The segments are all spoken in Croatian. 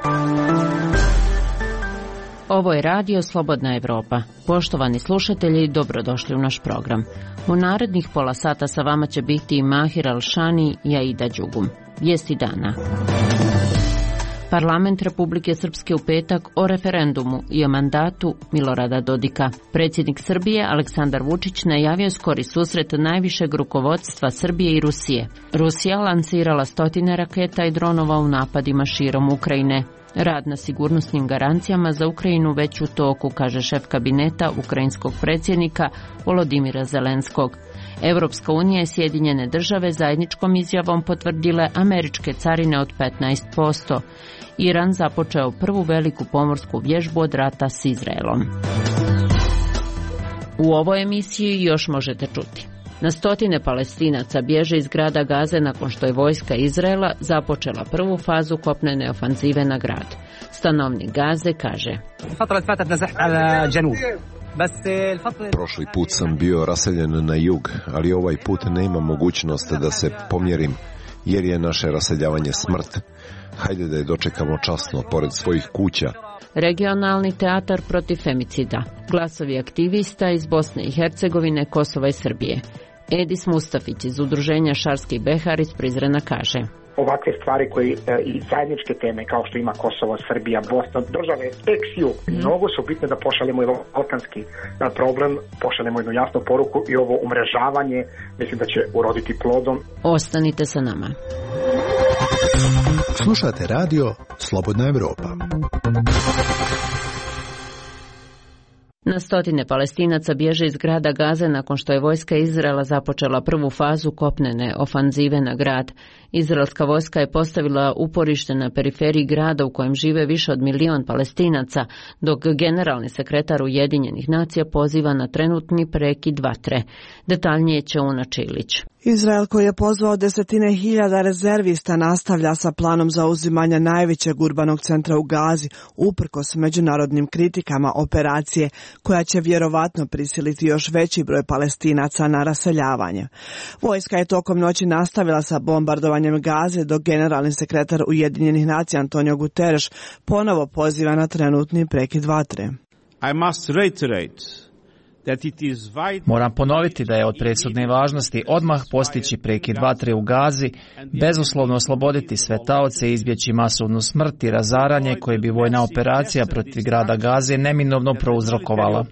Ovo je radio Slobodna Evropa. Poštovani slušatelji, dobrodošli u naš program. U narednih pola sata sa vama će biti Mahir Alšani i Aida Đugum. Vijesti dana. Parlament Republike Srpske u petak o referendumu i o mandatu Milorada Dodika. Predsjednik Srbije Aleksandar Vučić najavio skori susret najvišeg rukovodstva Srbije i Rusije. Rusija lansirala stotine raketa i dronova u napadima širom Ukrajine. Rad na sigurnosnim garancijama za Ukrajinu već u toku, kaže šef kabineta ukrajinskog predsjednika Volodimira Zelenskog. Europska unija i Sjedinjene države zajedničkom izjavom potvrdile američke carine od 15%. Iran započeo prvu veliku pomorsku vježbu od rata s Izraelom. U ovoj emisiji još možete čuti. Na stotine Palestinaca bježe iz grada Gaze nakon što je vojska Izraela započela prvu fazu kopnene ofanzive na grad. Stanovnik Gaze kaže: Prošli put sam bio raseljen na jug, ali ovaj put nema mogućnost da se pomjerim, jer je naše raseljavanje smrt. Hajde da je dočekamo časno, pored svojih kuća. Regionalni teatar protiv femicida. Glasovi aktivista iz Bosne i Hercegovine, Kosova i Srbije. Edis Mustafić iz udruženja Šarski Behar iz Prizrena kaže: Ovakve stvari koje i zajedničke teme kao što ima Kosovo, Srbija, Bosna, države ex-ju, mnogo su bitne da pošaljemo i balkanski problem, pošaljemo jednu jasnu poruku i ovo umrežavanje mislim da će uroditi plodom. Ostanite sa nama. Slušate radio Slobodna Evropa. Na stotine Palestinaca bježe iz grada Gaze nakon što je vojska Izraela započela prvu fazu kopnene ofanzive na grad. Izraelska vojska je postavila uporište na periferiji grada u kojem žive više od 1 milion Palestinaca, dok generalni sekretar Ujedinjenih nacija poziva na trenutni prekid vatre. Detaljnije će Una Čilić. Izrael, koji je pozvao desetine hiljada rezervista, nastavlja sa planom zauzimanja najvećeg urbanog centra u Gazi, uprkos međunarodnim kritikama operacije, koja će vjerovatno prisiliti još veći broj Palestinaca na raseljavanje. Vojska je tokom noći nastavila sa bombardovanjem Gaze, dok generalni sekretar Ujedinjenih nacija Antonio Guterres ponovo poziva na trenutni prekid vatre. Moram ponoviti da je od presudne važnosti odmah postići prekid vatre u Gazi, bezuslovno osloboditi sve taoce i izbjeći masovnu smrt i razaranje koje bi vojna operacija protiv grada Gaze neminovno prouzrokovala.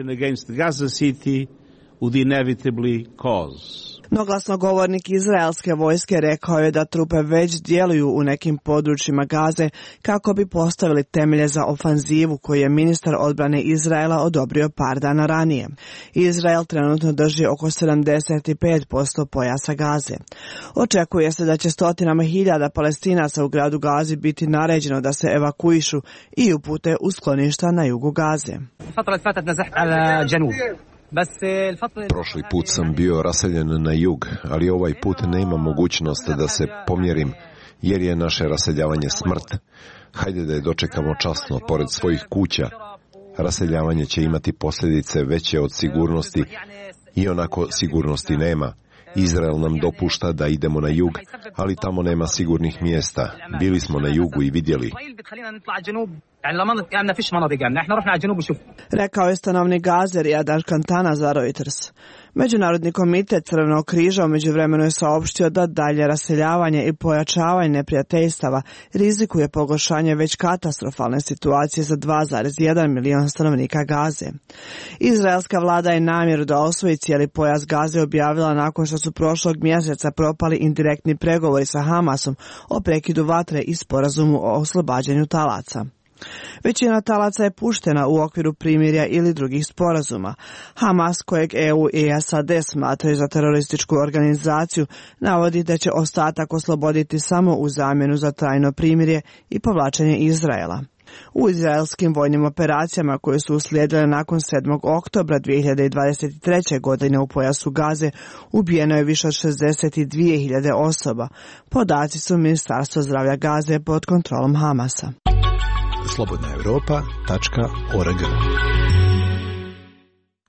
No glasnogovornik izraelske vojske rekao je da trupe već djeluju u nekim područjima Gaze kako bi postavili temelje za ofanzivu koju je ministar odbrane Izraela odobrio par dana ranije. Izrael trenutno drži oko 75% pojasa Gaze. Očekuje se da će stotinama hiljada Palestinaca u gradu Gazi biti naređeno da se evakuišu i upute u skloništa na jugu Gaze. Prošli put sam bio raseljen na jug, ali ovaj put nema mogućnost da se pomjerim, jer je naše raseljavanje smrt. Hajde da je dočekamo časno, pored svojih kuća. Raseljavanje će imati posljedice veće od sigurnosti, i onako sigurnosti nema. Izrael nam dopušta da idemo na jug, ali tamo nema sigurnih mjesta. Bili smo na jugu i vidjeli. Rekao je stanovnik Gaze Riyad Al-Kantana za Reuters. Međunarodni komitet Crvenog križa umeđuvremenu je saopštio da dalje raseljavanje i pojačavanje neprijateljstava rizikuje pogoršanje već katastrofalne situacije za 2,1 milion stanovnika Gaze. Izraelska vlada je namjeru da osvoji cijeli pojas Gaze objavila nakon što su prošlog mjeseca propali indirektni pregovori sa Hamasom o prekidu vatre i sporazumu o oslobađanju talaca. Većina talaca je puštena u okviru primirja ili drugih sporazuma. Hamas, kojeg EU i SAD smatraju za terorističku organizaciju, navodi da će ostatak osloboditi samo u zamjenu za trajno primirje i povlačenje Izraela. U izraelskim vojnim operacijama koje su uslijedile nakon 7. oktobra 2023. godine u pojasu Gaze ubijeno je više od 62.000 osoba. Podaci su Ministarstva zdravlja Gaze pod kontrolom Hamasa. slobodnaevropa.org.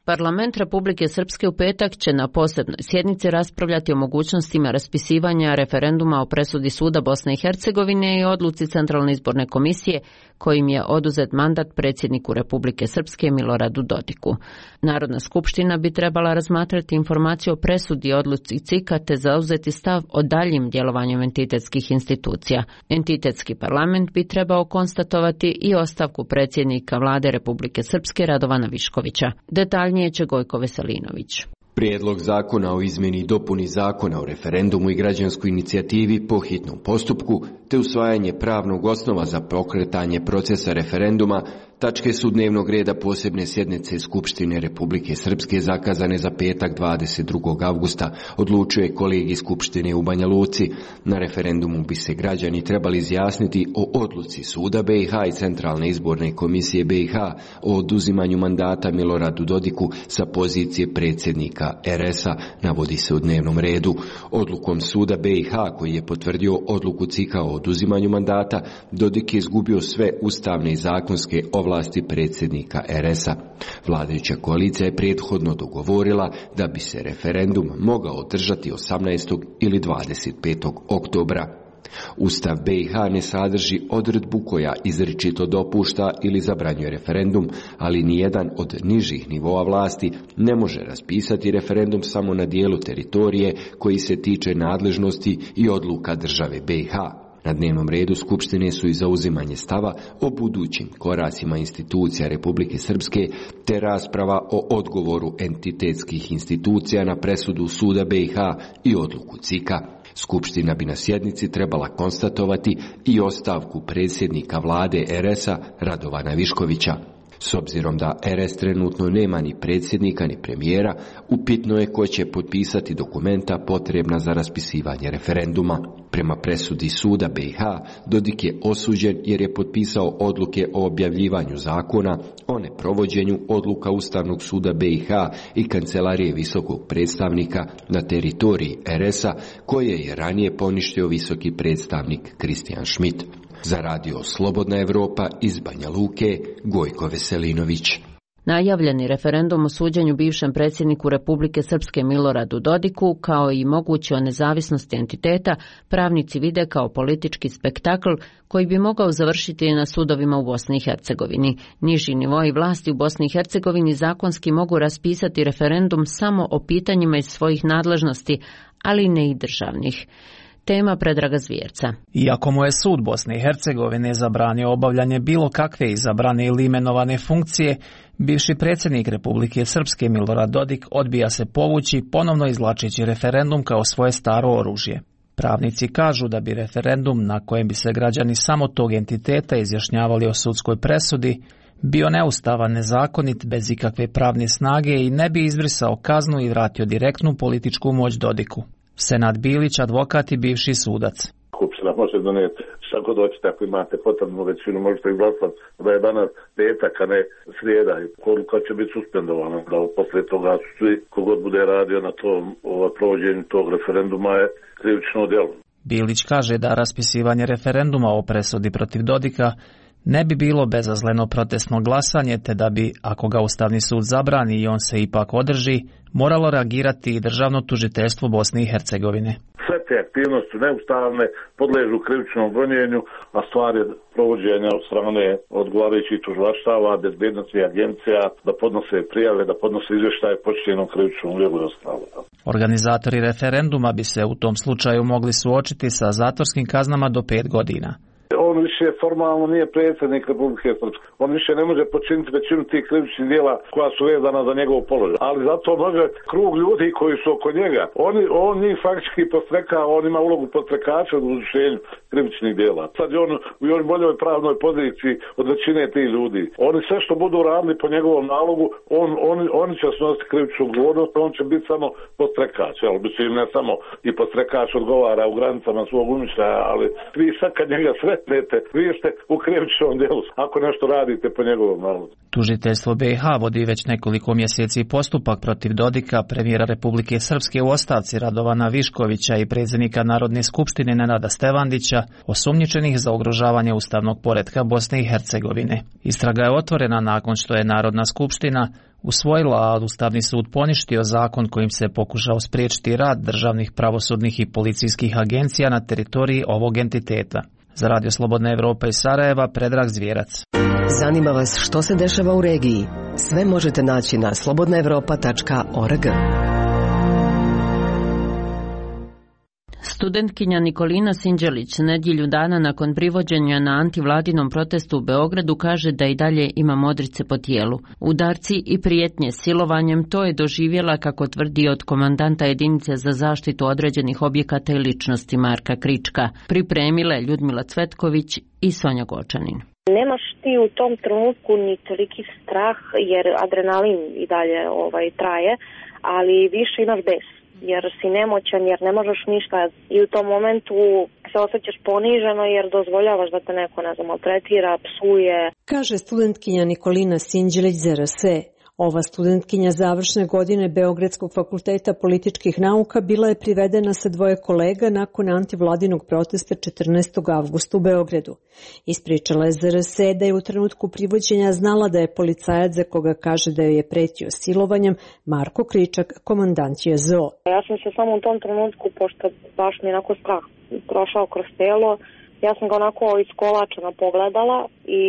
Parlament Republike Srpske u petak će na posebnoj sjednici raspravljati o mogućnostima raspisivanja referenduma o presudi Suda Bosne i Hercegovine i odluci Centralne izborne komisije kojim je oduzet mandat predsjedniku Republike Srpske Miloradu Dodiku. Narodna skupština bi trebala razmatrati informaciju o presudi i odluci CIK-a te zauzeti stav o daljim djelovanju entitetskih institucija. Entitetski parlament bi trebao konstatovati i ostavku predsjednika Vlade Republike Srpske Radovana Viškovića. Detaljnije će Gojko Veselinović. Prijedlog zakona o izmjeni i dopuni zakona o referendumu i građanskoj inicijativi po hitnom postupku te usvajanje pravnog osnova za pokretanje procesa referenduma tačke su dnevnog reda posebne sjednice Skupštine Republike Srpske zakazane za petak 22. avgusta, odlučuje kolegij Skupštine u Banja Luci. Na referendumu bi se građani trebali izjasniti o odluci Suda BiH i Centralne izborne komisije BiH o oduzimanju mandata Miloradu Dodiku sa pozicije predsjednika RS-a, navodi se u dnevnom redu. Odlukom Suda BiH, koji je potvrdio odluku CIK-a o oduzimanju mandata, Dodik je izgubio sve ustavne i zakonske ovlasti predsjednika RS-a. Vladajuća koalicija je prethodno dogovorila da bi se referendum mogao održati 18. ili 25. oktobra. Ustav BiH ne sadrži odredbu koja izričito dopušta ili zabranjuje referendum, ali nijedan od nižih nivoa vlasti ne može raspisati referendum samo na dijelu teritorije koji se tiče nadležnosti i odluka države BiH. Na dnevnom redu Skupštine su i zauzimanje stava o budućim koracima institucija Republike Srpske te rasprava o odgovoru entitetskih institucija na presudu Suda BiH i odluku CIK-a. Skupština bi na sjednici trebala konstatovati i ostavku predsjednika vlade RS-a Radovana Viškovića. S obzirom da RS trenutno nema ni predsjednika ni premijera, upitno je ko će potpisati dokumenta potrebna za raspisivanje referenduma. Prema presudi Suda BiH, Dodik je osuđen jer je potpisao odluke o objavljivanju zakona, o neprovođenju odluka Ustavnog suda BiH i Kancelarije visokog predstavnika na teritoriji RS-a, koje je ranije poništio visoki predstavnik Kristijan Schmidt. Za radio Slobodna Evropa iz Banja Luke, Gojko Veselinović. Najavljeni referendum o suđenju bivšem predsjedniku Republike Srpske Miloradu Dodiku, kao i moguće o nezavisnosti entiteta, pravnici vide kao politički spektakl koji bi mogao završiti na sudovima u Bosni i Hercegovini. Niži nivoi vlasti u Bosni i Hercegovini zakonski mogu raspisati referendum samo o pitanjima iz svojih nadležnosti, ali ne i državnih. Tema Predraga Zvjerca. Iako mu je sud Bosne i Hercegovine zabranio obavljanje bilo kakve izabrane ili imenovane funkcije, bivši predsjednik Republike Srpske Milorad Dodik odbija se povući, ponovno izvlačeći referendum kao svoje staro oružje. Pravnici kažu da bi referendum na kojem bi se građani samo tog entiteta izjašnjavali o sudskoj presudi bio neustavan, nezakonit, bez ikakve pravne snage i ne bi izbrisao kaznu i vratio direktnu političku moć Dodiku. Senad Bilić, advokat i bivši sudac. Skupština može donijeti šta god hoćete, ako imate potrebnu većinu, možete izglasati da je danas petak, a ne srijeda. Odluka će biti suspendovana, da poslije toga svi kogod bude radio na tom provođenju tog referenduma je krivično djelo. Bilić kaže da raspisivanje referenduma o presudi protiv Dodika ne bi bilo bezazleno protestno glasanje, te da bi, ako ga Ustavni sud zabrani i on se ipak održi, moralo reagirati i Državno tužiteljstvo Bosne i Hercegovine. Sve te aktivnosti neustavne podležu krivičnom gonjenju, a stvar je provođenja od strane odgovarajućih tužilaštava, bezbednosnih agencija, da podnose prijave, da podnose izvještaje počinjenom krivičnom djelu i ostalo. Organizatori referenduma bi se u tom slučaju mogli suočiti sa zatvorskim kaznama do 5 godina. On više formalno nije predsjednik Republike Srpske. On više ne može počiniti većinu tih krivičnih djela koja su vezana za njegov položaj. Ali zato može krug ljudi koji su oko njega. On njih faktički podstrekava, on ima ulogu podstrekača u izvršenju krivičnih djela. Sad je on u još boljoj pravnoj poziciji od većine tih ljudi. Oni sve što budu radili po njegovom nalogu, oni će snositi krivičnu odgovornost, on će biti samo podstrekač. Ne samo i podstrekač odgovara u granicama svog umišljaja, ali vi sad kad njega sretnete idete, vi ste u krivičnom delu ako nešto radite po njegovom nalogu. Tužiteljstvo BiH vodi već nekoliko mjeseci postupak protiv Dodika, premijera Republike Srpske u ostavci Radovana Viškovića i predsjednika Narodne skupštine Nenada Stevandića, osumnjičenih za ugrožavanje ustavnog poretka Bosne i Hercegovine. Istraga je otvorena nakon što je Narodna skupština usvojila, a Ustavni sud poništio zakon kojim se pokušao spriječiti rad državnih, pravosudnih i policijskih agencija na teritoriji ovog entiteta. Za Radio Slobodna Evropa iz Sarajeva, Predrag Zvjerac. Zanima vas što se dešava u regiji? Sve možete naći na slobodnaevropa.org. Studentkinja Nikolina Sinđelić nedjelju dana nakon privođenja na antivladinom protestu u Beogradu kaže da i dalje ima modrice po tijelu. Udarci i prijetnje silovanjem to je doživjela, kako tvrdi, od komandanta jedinice za zaštitu određenih objekata i ličnosti Marka Krička. Pripremile Ljudmila Cvetković i Sonja Gočanin. Nemaš ti u tom trenutku ni toliki strah jer adrenalin i dalje traje, ali više imaš bes. Jer si nemoćan, jer ne možeš ništa i u tom momentu se osjećaš poniženo jer dozvoljavaš da te neko, maltretira, psuje. Kaže studentkinja Nikolina Sinđelić za RS. Ova studentkinja završne godine Beogradskog fakulteta političkih nauka bila je privedena sa 2 kolega nakon antivladinog protesta 14. avgusta u Beogradu. Ispričala je za RS da je u trenutku privođenja znala da je policajac za koga kaže da joj je pretio silovanjem Marko Kričak, komandant JZO. Ja sam se samo u tom trenutku, pošto baš mi onako strah prošao kroz telo, ja sam ga onako iskolačeno pogledala i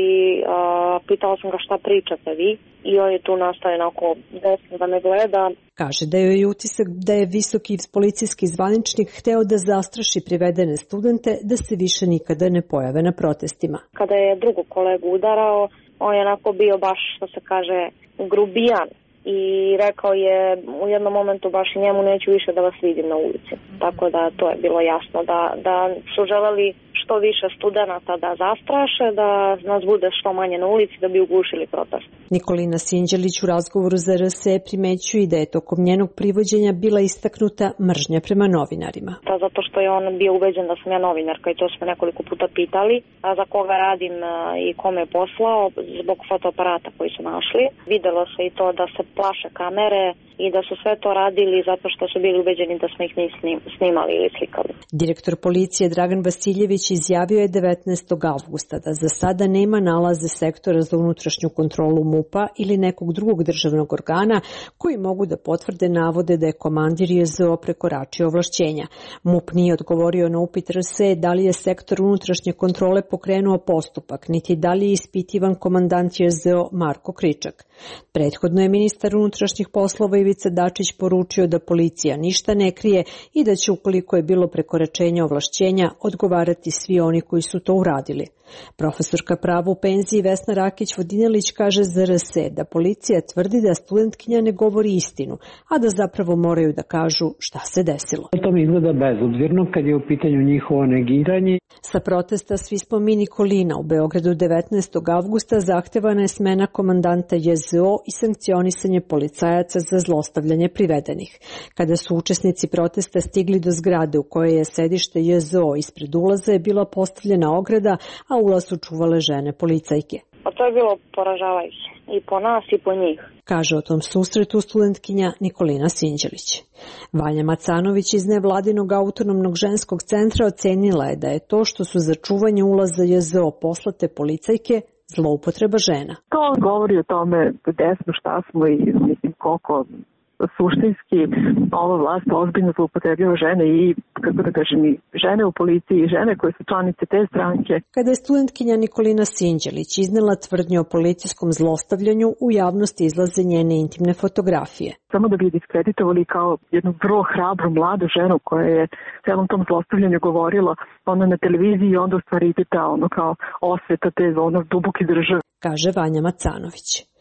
pitala sam ga šta pričate vi. I on je tu nastavio onako desno da me gleda. Kaže da joj je utisak da je visoki policijski zvaničnik hteo da zastraši privedene studente da se više nikada ne pojave na protestima. Kada je drugog kolegu udarao, on je onako bio baš, što se kaže, grubijan. I rekao je u jednom momentu baš i njemu neću više da vas vidim na ulici. Tako da to je bilo jasno da su želeli što više studenata da zastraše, da nas bude što manje na ulici da bi ugušili protest. Nikolina Sinđelić u razgovoru za RS primećuje da je tokom njenog privođenja bila istaknuta mržnja prema novinarima. Zato što je on bio ubeđen da sam ja novinarka i to smo nekoliko puta pitali, a za koga radim i kome je poslao zbog fotoaparata koji su našli. Videlo se i to da se plaše kamere i da su sve to radili zato što su bili ubeđeni da smo ih snimali ili slikali. Direktor policije Dragan Vasiljević izjavio je 19. avgusta da za sada nema nalaze sektora za unutrašnju kontrolu MUP-a ili nekog drugog državnog organa koji mogu da potvrde navode da je komandir JZO prekoračio ovlašćenja. MUP nije odgovorio na upit RS da li je sektor unutrašnje kontrole pokrenuo postupak, niti da li je ispitivan komandant JZO Marko Kričak. Prethodno je ministar unutrašnjih poslova Ivica Dačić poručio da policija ništa ne krije i da će, ukoliko je bilo prekoračenja ovlašćenja, odgovarati svi oni koji su to uradili. Profesorka prava u penziji Vesna Rakić-Vodinelić kaže za RS da policija tvrdi da studentkinja ne govori istinu, a da zapravo moraju da kažu šta se desilo. To mi izgleda bezobzirno kad je u pitanju njihovo negiranje. Sa protesta Svi smo mi Nikolina u Beogradu 19. avgusta zahtevana je smena komandanta JZO i sankcionisanje policajaca za zlostavljanje privedenih. Kada su učesnici protesta stigli do zgrade u kojoj je sedište JZO, ispred ulaza je bila postavljena ograda, a ulaz su čuvale žene policajke. Pa to je bilo poražavajuće i po nas i po njih. Kaže o tom susretu studentkinja Nikolina Sinđelić. Vanja Macanović iz nevladinog autonomnog ženskog centra ocenila je da je to što su za čuvanje ulaza JZO poslate policajke zloupotreba žena. To govori o tome gde smo, šta smo i koliko suštinski ova vlast ozbiljno zloupotrebljava žene i, kako da kažem, i žene u policiji i žene koje su članice te stranke. Kada je studentkinja Nikolina Sinđelić iznela tvrdnju o policijskom zlostavljanju, u javnosti izlaze njene intimne fotografije. Samo da bi je diskreditovali kao jednu vrlo hrabru mladu ženu koja je celom tom zlostavljanju govorila na televiziji i onda u stvari ide ta kao osveta te duboke države. Kaže Vanja Macanović.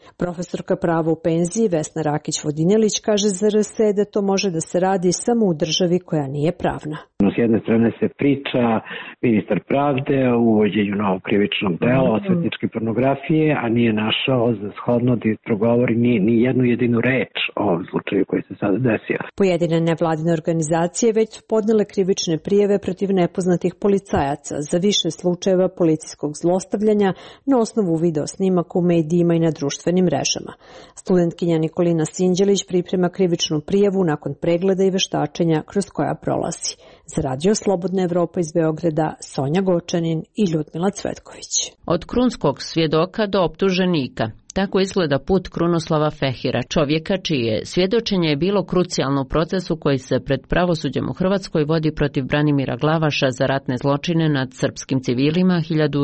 Profesorka prava u penziji Vesna Rakić-Vodinjelić kaže za RS da to može da se radi samo u državi koja nije pravna. S jedne strane se priča ministar pravde o uvođenju novog krivičnog dela osvetničke pornografije, a nije našao za shodno da progovori ni jednu jedinu reč o ovom slučaju koji se sada desio. Pojedine nevladine organizacije već su podnele krivične prijave protiv nepoznatih policajaca za više slučajeva policijskog zlostavljanja na osnovu video snimaka u medijima i na društvenim mrežama. Studentkinja Nikolina Sinđelić priprema krivičnu prijavu nakon pregleda i veštačenja kroz koja prolazi. Za Radio Slobodna Evropa iz Beograda, Sonja Gočanin i Ljudmila Cvetković. Od krunskog svjedoka do optuženika. Tako izgleda put Krunoslava Fehira, čovjeka čije svjedočenje je bilo krucijalno u procesu koji se pred pravosuđem u Hrvatskoj vodi protiv Branimira Glavaša za ratne zločine nad srpskim civilima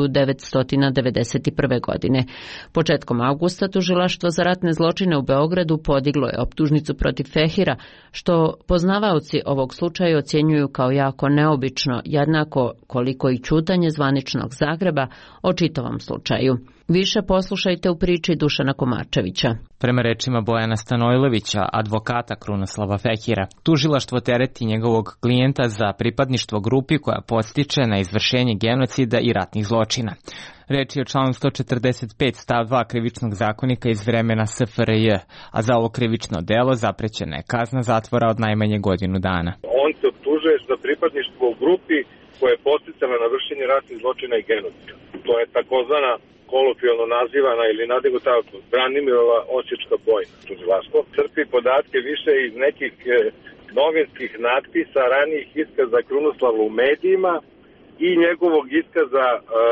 1991. godine. Početkom avgusta tužilaštvo za ratne zločine u Beogradu podiglo je optužnicu protiv Fehira, što poznavaoci ovog slučaja ocjenjuju kao jako neobično, jednako koliko i ćutanje zvaničnog Zagreba o čitavom slučaju. Više poslušajte u priči Dušana Komačevića. Prema rečima Bojana Stanojlevića, advokata Krunoslava Fehira, tužilaštvo tereti njegovog klijenta za pripadništvo grupi koja podstiče na izvršenje genocida i ratnih zločina. Reč je o članu 145 stav 2 krivičnog zakonika iz vremena SFRJ, a za ovo krivično delo zaprećena je kazna zatvora od najmanje godinu dana. On se optužuje za pripadništvo u grupi koja je podsticala na vršenje ratnih zločina i genocida. To je takozvana kolokvijalno nazivana ili nadignuta Branimirova osječka bojna. Tužilaštvo crpi podatke više iz nekih novinskih natpisa, ranijih iskaza Krunoslava u medijima i njegovog iskaza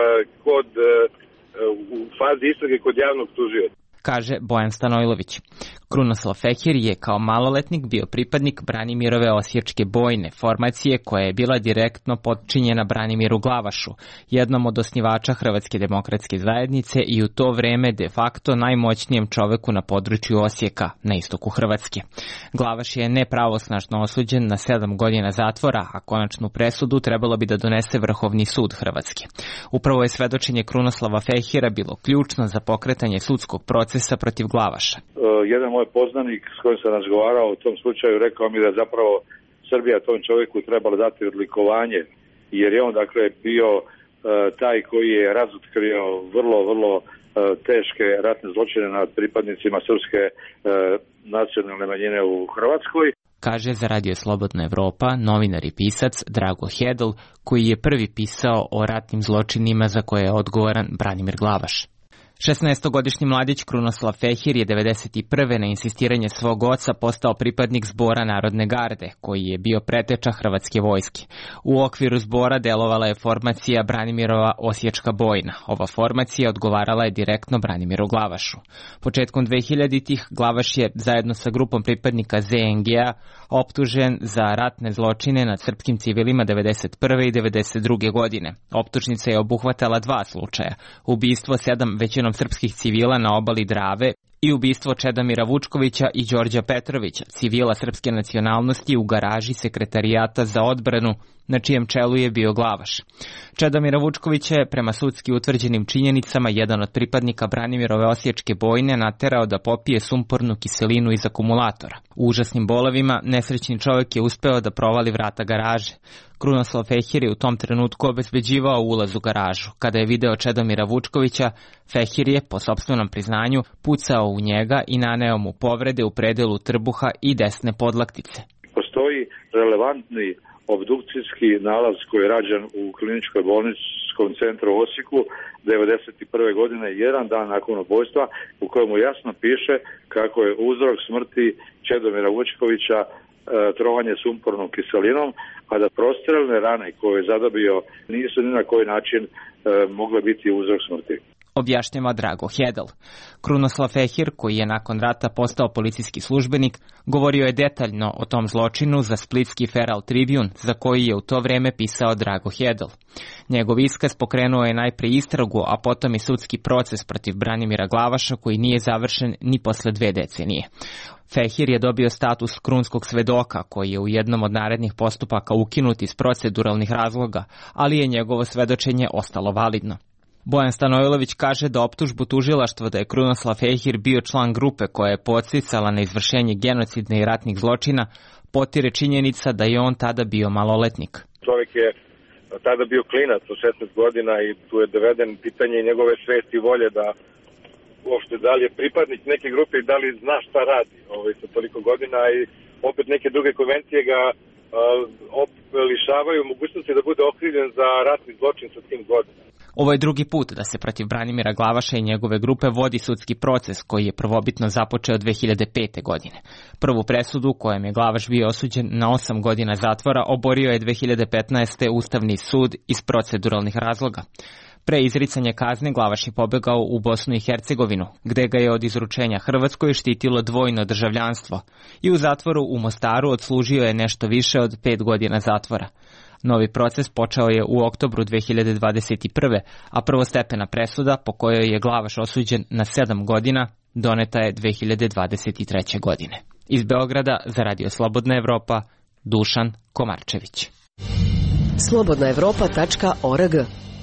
u fazi istrage kod javnog tužioca. Kaže Bojan Stanojlović. Krunoslav Fehir je kao maloletnik bio pripadnik Branimirove osječke bojne, formacije koja je bila direktno podčinjena Branimiru Glavašu, jednom od osnivača Hrvatske demokratske zajednice i u to vreme de facto najmoćnijem čoveku na području Osijeka, na istoku Hrvatske. Glavaš je nepravosnažno osuđen na 7 godina zatvora, a konačnu presudu trebalo bi da donese Vrhovni sud Hrvatske. Upravo je svedočenje Krunoslava Fehira bilo ključno za pokretanje sudskog procesa protiv Glavaša. Jedan moj poznanik s kojim sam razgovarao u tom slučaju rekao mi da zapravo Srbija tom čovjeku trebala dati odlikovanje, jer je on dakle bio taj koji je razotkrio vrlo teške ratne zločine nad pripadnicima srpske nacionalne manjine u Hrvatskoj. Kaže za Radio Slobodna Evropa novinar i pisac Drago Hedl, koji je prvi pisao o ratnim zločinima za koje je odgovoran Branimir Glavaš. 16-godišnji mladić Krunoslav Fehir je 1991. na insistiranje svog oca postao pripadnik Zbora Narodne garde, koji je bio preteča Hrvatske vojske. U okviru zbora delovala je formacija Branimirova osječka bojna. Ova formacija odgovarala je direktno Branimiru Glavašu. Početkom 2000-ih Glavaš je zajedno sa grupom pripadnika ZNG-a optužen za ratne zločine nad srpskim civilima 1991. i 1992. godine. Optužnica je obuhvatala 2 slučaja: ubistvo 7 većinom srpskih civila na obali Drave i ubistvo Čedomira Vučkovića i Đorđa Petrovića, civila srpske nacionalnosti u garaži Sekretarijata za odbranu, na čijem čelu je bio Glavaš. Čedomira Vučkovića je prema sudski utvrđenim činjenicama jedan od pripadnika Branimirove osječke bojne naterao da popije sumpornu kiselinu iz akumulatora. U užasnim bolovima nesrećni čovjek je uspeo da provali vrata garaže. Krunoslav Fehir je u tom trenutku obezbeđivao ulaz u garažu. Kada je video Čedomira Vučkovića, Fehir je, po sopstvenom priznanju, pucao u njega i naneo mu povrede u predelu trbuha i desne podlaktice. Postoji relevantni obdukcijski nalaz koji je rađen u kliničkoj bolničkom centru u Osijeku 1991. godine, jedan dan nakon ubojstva, u kojemu jasno piše kako je uzrok smrti Čedomira Vučkovića trovanje sumpornom kiselinom, a da prostrelne rane koje je zadobio nisu ni na koji način mogle biti uzrok smrti. Objašnjava Drago Hedl. Krunoslav Fehir, koji je nakon rata postao policijski službenik, govorio je detaljno o tom zločinu za splitski Feral Tribune, za koji je u to vreme pisao Drago Hedl. Njegov iskaz pokrenuo je najprije istragu, a potom i sudski proces protiv Branimira Glavaša, koji nije završen ni posle 2 decenije. Fehir je dobio status krunskog svedoka, koji je u jednom od narednih postupaka ukinut iz proceduralnih razloga, ali je njegovo svedočenje ostalo validno. Bojan Stanojlović kaže da optužbu tužilaštva da je Krunoslav Ehir bio član grupe koja je podsticala na izvršenje genocidne i ratnih zločina potire činjenica da je on tada bio maloletnik. Čovjek je tada bio klinac od 16 godina i tu je doveden pitanje njegove svesti i volje da uopšte da li je pripadnik neke grupe i da li zna šta radi sa toliko godina i opet neke druge konvencije ga lišavaju mogućnosti da bude okrivljen za ratni zločin sa tim godinama. Ovo je drugi put da se protiv Branimira Glavaša i njegove grupe vodi sudski proces koji je prvobitno započeo 2005. godine. Prvu presudu kojem je Glavaš bio osuđen na 8 godina zatvora oborio je 2015. Ustavni sud iz proceduralnih razloga. Pre izricanja kazne Glavaš je pobegao u Bosnu i Hercegovinu, gde ga je od izručenja Hrvatskoj štitilo dvojno državljanstvo i u zatvoru u Mostaru odslužio je nešto više od 5 godina zatvora. Novi proces počeo je u oktobru 2021. a prvostepena presuda po kojoj je Glavaš osuđen na 7 godina doneta je 2023. godine. Iz Beograda za Radio Slobodna Evropa, Dušan Komarčević. slobodnaevropa.org.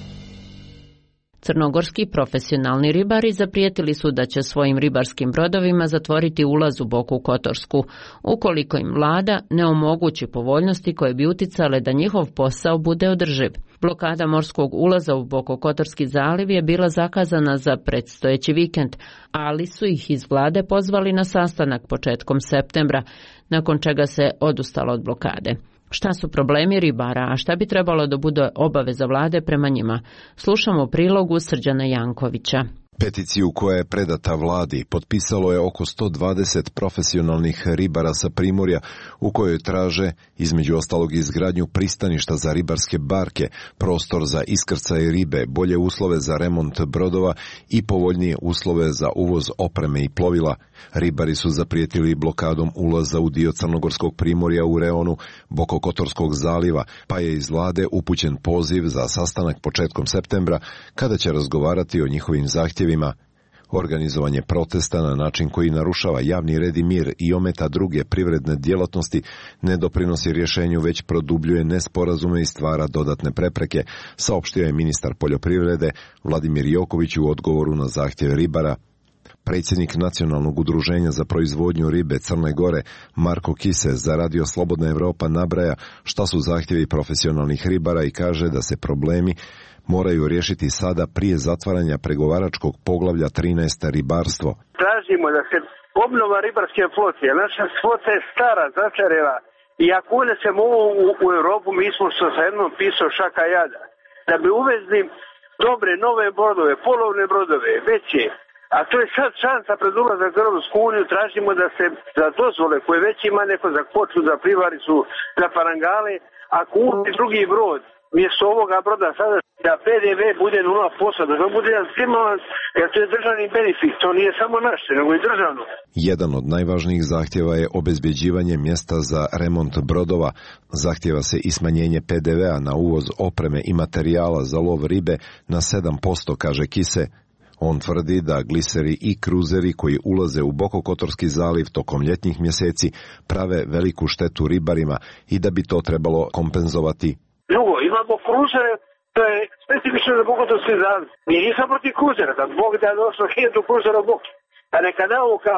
Crnogorski profesionalni ribari zaprijetili su da će svojim ribarskim brodovima zatvoriti ulaz u Boku Kotorsku, ukoliko im vlada ne omogući povoljnosti koje bi uticale da njihov posao bude održiv. Blokada morskog ulaza u Bokokotorski zaliv je bila zakazana za predstojeći vikend, ali su ih iz vlade pozvali na sastanak početkom septembra, nakon čega se odustalo od blokade. Šta su problemi ribara, a šta bi trebalo da bude obaveza vlade prema njima? Slušamo u prilogu Srđana Jankovića. Peticiju koja je predata vladi potpisalo je oko 120 profesionalnih ribara sa Primorja, u kojoj traže, između ostalog, izgradnju pristaništa za ribarske barke, prostor za iskrcaj ribe, bolje uslove za remont brodova i povoljnije uslove za uvoz opreme i plovila. Ribari su zaprijetili blokadom ulaza u dio Crnogorskog Primorja u reonu Bokokotorskog zaliva, pa je iz vlade upućen poziv za sastanak početkom septembra, kada će razgovarati o njihovim zahtjevima. Organizovanje protesta na način koji narušava javni red i mir i ometa druge privredne djelatnosti ne doprinosi rješenju, već produbljuje nesporazume i stvara dodatne prepreke, saopštio je ministar poljoprivrede Vladimir Joković u odgovoru na zahtjeve ribara. Predsjednik Nacionalnog udruženja za proizvodnju ribe Crne Gore Marko Kise za Radio Slobodna Evropa nabraja šta su zahtjevi profesionalnih ribara i kaže da se problemi moraju riješiti sada prije zatvaranja pregovaračkog poglavlja 13. ribarstvo. Tražimo da se obnova ribarske flote, naša flota je stara, začarela i ako unesemo ovo u Europu, mi smo sa jednom pisao šaka jada. Da bi uvezli dobre nove brodove, polovne brodove, veće, a to je sad šansa pred ulazak u Europsku uniju, tražimo da se za dozvole koje već ima neko za koču, za plivaricu, za parangale, ako uđe drugi brod, mjesto ovoga broda sada da PDV bude 0%, da to bude jedan stimulans, jer to je državni benefit, to nije samo naše, nego i državno. Jedan od najvažnijih zahtjeva je obezbjeđivanje mjesta za remont brodova. Zahtjeva se i smanjenje PDV-a na uvoz opreme i materijala za lov ribe na 7%, kaže Kise. On tvrdi da gliseri i kruzeri koji ulaze u Bokokotorski zaliv tokom ljetnih mjeseci prave veliku štetu ribarima i da bi to trebalo kompenzovati. Drugo, imamo kruzere, to je specifično za Bokokotorski zaliv. Mi nisam protiv kruzera, da Bog da je došlo 1000 kruzera u Boki. A neka nauka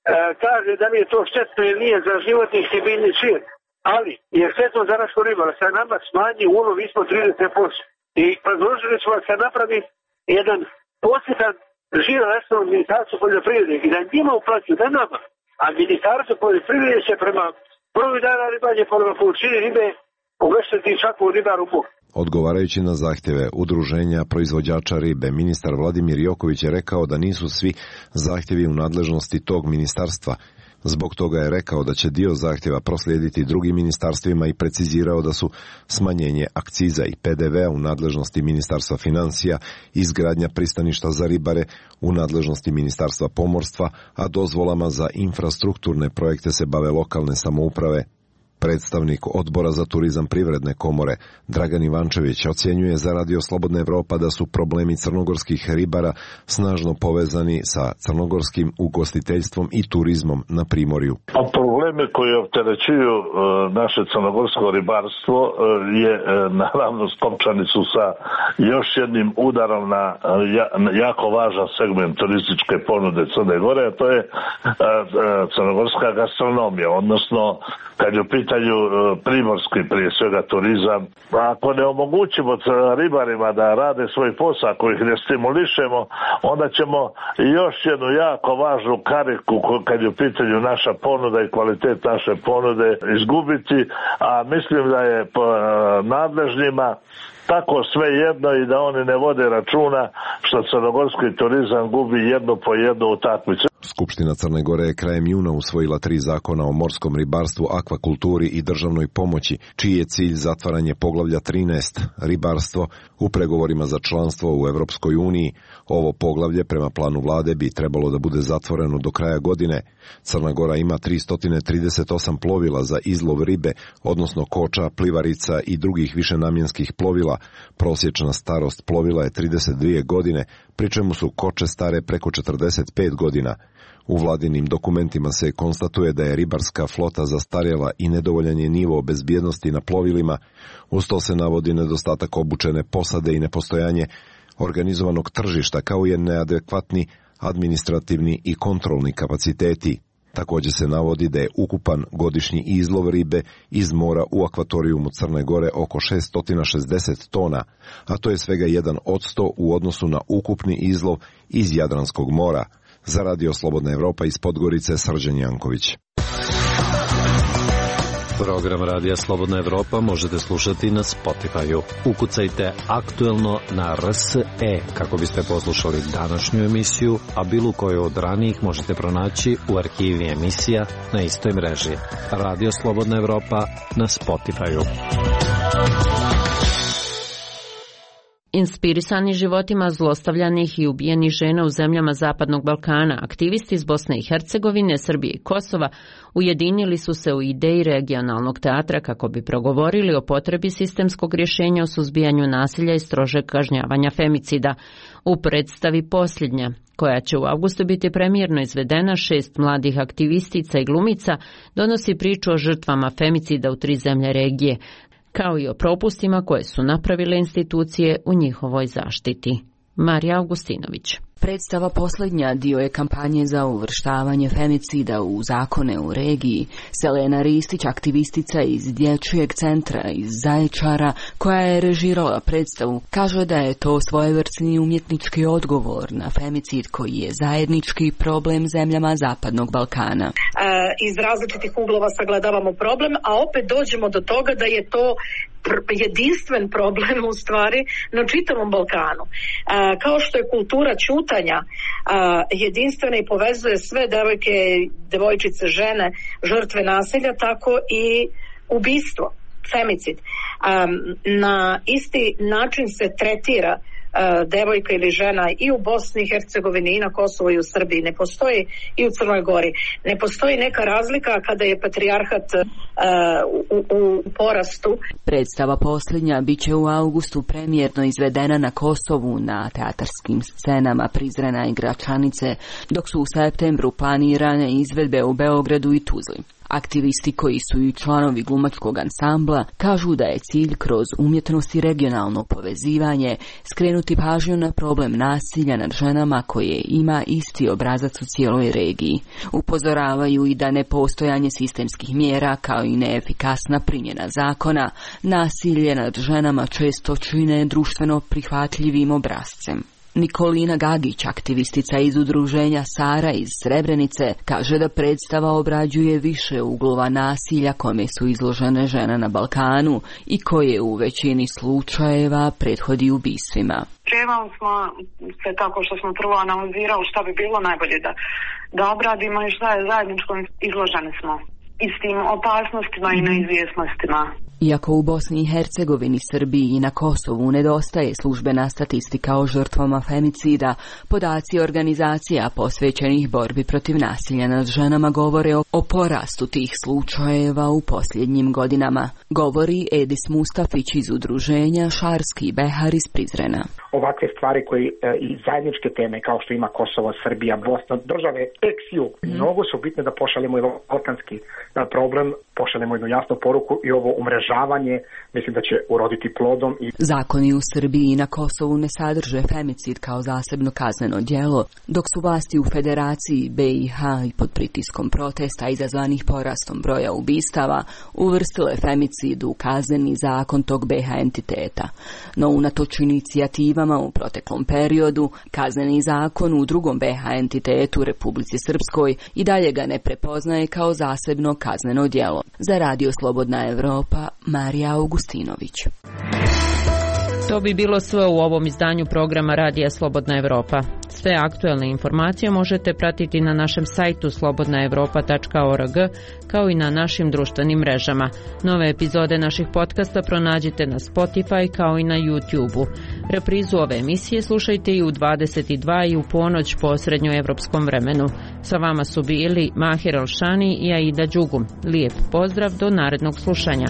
kaže da li je to štetno ili nije za životni i biljni svijet. Ali je štetno za našu ribara, sa nama smanji ulov ispod 30%. I predložili smo da se napravi jedan posjetan žiro resornog ministarstva poljoprivrede i da njima uplaćuju, da nama. A ministarstvo poljoprivrede će prema broju dana ribanje, prema količini ribe, uvrstiti svaku ribaru u Bog. Odgovarajući na zahtjeve udruženja proizvođača ribe, ministar Vladimir Joković je rekao da nisu svi zahtjevi u nadležnosti tog ministarstva. Zbog toga je rekao da će dio zahtjeva proslijediti drugim ministarstvima i precizirao da su smanjenje akciza i PDV-a u nadležnosti Ministarstva financija, izgradnja pristaništa za ribare u nadležnosti Ministarstva pomorstva, a dozvolama za infrastrukturne projekte se bave lokalne samouprave. Predstavnik Odbora za turizam Privredne komore Dragan Ivančević ocjenjuje za Radio Slobodna Evropa da su problemi crnogorskih ribara snažno povezani sa crnogorskim ugostiteljstvom i turizmom na Primorju. A problem problemi koji opterećuju naše crnogorsko ribarstvo je naravno skopčani su sa još jednim udarom na jako važan segment turističke ponude Crne Gore, a to je crnogorska gastronomija, odnosno kad je u pitanju primorski prije svega turizam. Ako ne omogućimo ribarima da rade svoj posao, ako ih ne stimulišemo, onda ćemo još jednu jako važnu kariku kad je u pitanju naša ponuda i kvalitet naše ponude izgubiti, a mislim da je nadležnjima tako sve jedno i da oni ne vode računa što crnogorski turizam gubi jednu po jednu utakmicu. Skupština Crne Gore je krajem juna usvojila 3 zakona o morskom ribarstvu, akvakulturi i državnoj pomoći, čiji je cilj zatvaranje poglavlja 13, ribarstvo, u pregovorima za članstvo u Evropskoj uniji. Ovo poglavlje prema planu vlade bi trebalo da bude zatvoreno do kraja godine. Crna Gora ima 338 plovila za izlov ribe, odnosno koča, plivarica i drugih višenamjenskih plovila. Prosječna starost plovila je 32 godine, pri čemu su koče stare preko 45 godina. U vladinim dokumentima se konstatuje da je ribarska flota zastarjela i nedovoljan je nivo bezbjednosti na plovilima. Uz to se navodi nedostatak obučene posade i nepostojanje organizovanog tržišta, kao i neadekvatni administrativni i kontrolni kapaciteti. Također se navodi da je ukupan godišnji izlov ribe iz mora u akvatorijumu Crne Gore oko 660 tona, a to je svega 1% u odnosu na ukupni izlov iz Jadranskog mora. Za Radio Slobodna Evropa iz Podgorice, Srđan Janković. Program Radija Slobodna Evropa možete slušati na Spotify-u. Ukucajte aktuelno na RSE kako biste poslušali današnju emisiju, a bilo koju od ranijih možete pronaći u arhivi emisija na istoj mreži. Radio Slobodna Evropa na Spotify-u. Inspirisani životima zlostavljanih i ubijenih žena u zemljama Zapadnog Balkana, aktivisti iz Bosne i Hercegovine, Srbije i Kosova ujedinili su se u ideji regionalnog teatra kako bi progovorili o potrebi sistemskog rješenja o suzbijanju nasilja i strožeg kažnjavanja femicida. U predstavi Posljednja, koja će u avgustu biti premijerno izvedena, 6 mladih aktivistica i glumica donosi priču o žrtvama femicida u 3 zemlje regije, kao i o propustima koje su napravile institucije u njihovoj zaštiti. Marija Augustinović. Predstava Posljednja dio je kampanje za uvrštavanje femicida u zakone u regiji. Selena Ristić, aktivistica iz Dječjeg centra iz Zaječara, koja je režirala predstavu, kaže da je to svojevrsni umjetnički odgovor na femicid koji je zajednički problem zemljama Zapadnog Balkana. Iz različitih uglova sagledavamo problem, a opet dođemo do toga da je to jedinstven problem u stvari na čitavom Balkanu. Kao što je kultura ćutanja jedinstvena i povezuje sve devojke, devojčice, žene, žrtve nasilja, tako i ubistvo, femicid. Na isti način se tretira devojka ili žena i u Bosni i Hercegovini, i na Kosovu, i u Srbiji. Ne postoji, i u Crnoj Gori. Ne postoji neka razlika kada je patrijarhat u porastu. Predstava Posljednja bit će u avgustu premijerno izvedena na Kosovu na teatarskim scenama Prizrena i Gračanice, dok su u septembru planirane izvedbe u Beogradu i Tuzli. Aktivisti koji su i članovi glumačkog ansambla kažu da je cilj kroz umjetnost i regionalno povezivanje skrenuti pažnju na problem nasilja nad ženama koje ima isti obrazac u cijeloj regiji. Upozoravaju i da nepostojanje sistemskih mjera kao i neefikasna primjena zakona nasilje nad ženama često čine društveno prihvatljivim obrascem. Nikolina Gagić, aktivistica iz udruženja Sara iz Srebrenice, kaže da predstava obrađuje više uglova nasilja kome su izložene žene na Balkanu i koje u većini slučajeva prethodi ubistvima. Pripremali smo se tako što smo prvo analizirali šta bi bilo najbolje da obradimo i šta je zajedničko, izložene smo istim opasnostima i neizvjesnostima. Iako u Bosni i Hercegovini, Srbiji i na Kosovu nedostaje službena statistika o žrtvama femicida, podaci organizacija posvećenih borbi protiv nasilja nad ženama govore o porastu tih slučajeva u posljednjim godinama. Govori Edis Mustafić iz udruženja Šarski Behar iz Prizrena. ovakve stvari koji i zajedničke teme kao što ima Kosovo, Srbija, Bosna, države ex-jug, mnogo su bitne da pošaljemo i balkanski problem, pošaljemo jednu jasnu poruku i ovo umrežavanje mislim da će uroditi plodom. Zakoni u Srbiji i na Kosovu ne sadrže femicid kao zasebno kazneno djelo, dok su vlasti u Federaciji BiH i pod pritiskom protesta izazvanih porastom broja ubistava uvrstile femicid u kazneni zakon tog BiH entiteta. No unatoč inicijativama u proteklom periodu, kazneni zakon u drugom BiH entitetu Republici Srpskoj i dalje ga ne prepoznaje kao zasebno kazneno djelo. Za Radio Slobodna Evropa, Marija Augustinović. To bi bilo sve u ovom izdanju programa Radija Slobodna Evropa. Sve aktuelne informacije možete pratiti na našem sajtu slobodnaevropa.org kao i na našim društvenim mrežama. Nove epizode naših podcasta pronađite na Spotify kao i na YouTube-u. Reprizu ove emisije slušajte i u 22 i u ponoć po srednjoevropskom vremenu. Sa vama su bili Mahir Alšani i Aida Đugum. Lijep pozdrav do narednog slušanja.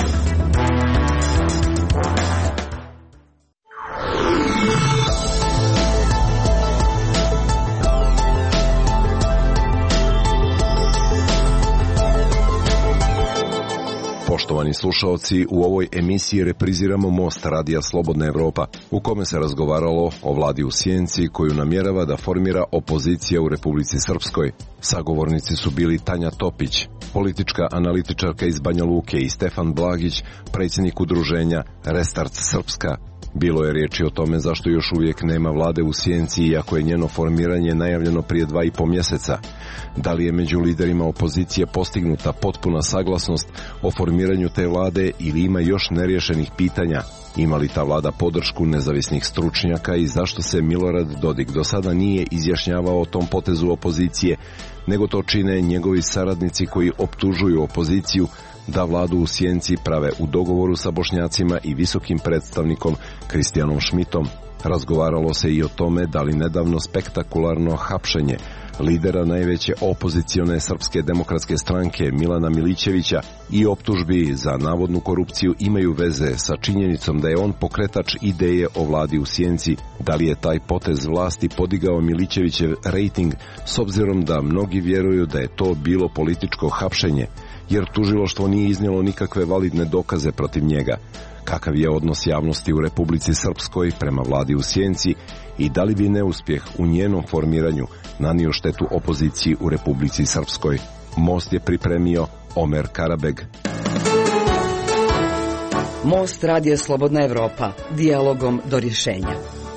Poštovani slušaoci, u ovoj emisiji repriziramo Most Radija Slobodna Evropa, u kome se razgovaralo o vladi u sjenci koju namjerava da formira opozicija u Republici Srpskoj. Sagovornici su bili Tanja Topić, politička analitičarka iz Banja Luke, i Stefan Blagić, predsjednik udruženja Restart Srpska. Bilo je riječi o tome zašto još uvijek nema vlade u sjenci, iako je njeno formiranje najavljeno prije 2,5 mjeseca. Da li je među liderima opozicije postignuta potpuna saglasnost o formiranju te vlade ili ima još neriješenih pitanja? Ima li ta vlada podršku nezavisnih stručnjaka i zašto se Milorad Dodik do sada nije izjašnjavao o tom potezu opozicije, nego to čine njegovi saradnici koji optužuju opoziciju da vladu u sjenci prave u dogovoru sa Bošnjacima i visokim predstavnikom Kristijanom Šmitom. Razgovaralo se i o tome da li nedavno spektakularno hapšenje lidera najveće opozicione Srpske demokratske stranke Milana Milićevića i optužbi za navodnu korupciju imaju veze sa činjenicom da je on pokretač ideje o vladi u sjenci. Da li je taj potez vlasti podigao Milićevićev rejting s obzirom da mnogi vjeruju da je to bilo političko hapšenje, jer tužilaštvo nije iznijelo nikakve validne dokaze protiv njega? Kakav je odnos javnosti u Republici Srpskoj prema vladi u sjenci i da li bi neuspjeh u njenom formiranju nanio štetu opoziciji u Republici Srpskoj? Most je pripremio Omer Karabeg. Most Radija Slobodna Evropa, dijalogom do rješenja.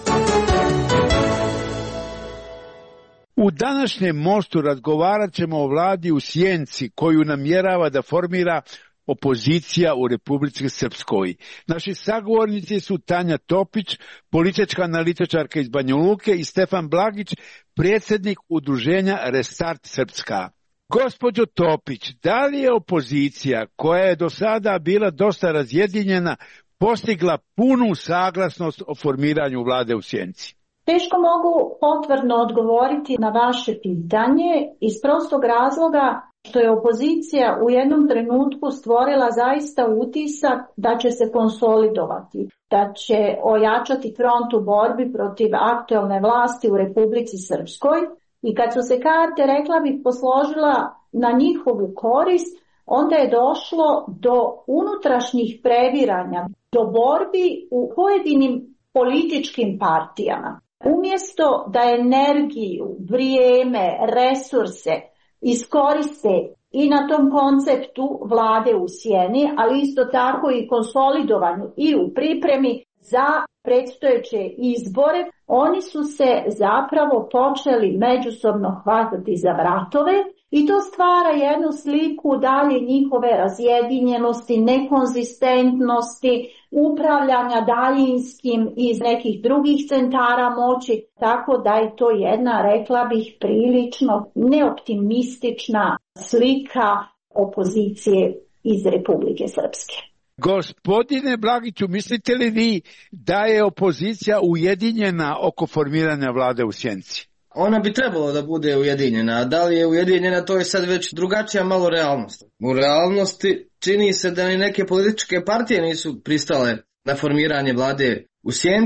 U današnjem Mostu razgovarat ćemo o vladi u sjenci koju namjerava da formira opozicija u Republici Srpskoj. Naši sagovornici su Tanja Topić, politička analitičarka iz Banja Luke, i Stefan Blagić, predsjednik udruženja Restart Srpska. Gospođo Topić, da li je opozicija, koja je do sada bila dosta razjedinjena, postigla punu saglasnost o formiranju vlade u sjenci? Teško mogu potvrdno odgovoriti na vaše pitanje iz prostog razloga što je opozicija u jednom trenutku stvorila zaista utisak da će se konsolidovati, da će ojačati front u borbi protiv aktuelne vlasti u Republici Srpskoj, i kad su se karte, rekla bih, posložila na njihovu korist, onda je došlo do unutrašnjih previranja, do borbi u pojedinim političkim partijama. Umjesto da energiju, vrijeme, resurse iskoriste i na tom konceptu vlade u sjeni, ali isto tako i konsolidovanju i u pripremi za predstojeće izbore, oni su se zapravo počeli međusobno hvatati za vratove i to stvara jednu sliku dalje njihove razjedinjenosti, nekonzistentnosti, upravljanja daljinskim iz nekih drugih centara moći, tako da je to jedna, rekla bih, prilično neoptimistična slika opozicije iz Republike Srpske. Gospodine Blagiću, mislite li vi da je opozicija ujedinjena oko formiranja vlade u sjenci? Ona bi trebalo da bude ujedinjena, a da li je ujedinjena, to je sad već drugačija malo realnost. U realnosti čini se da ni neke političke partije nisu pristale na formiranje vlade u sjenci,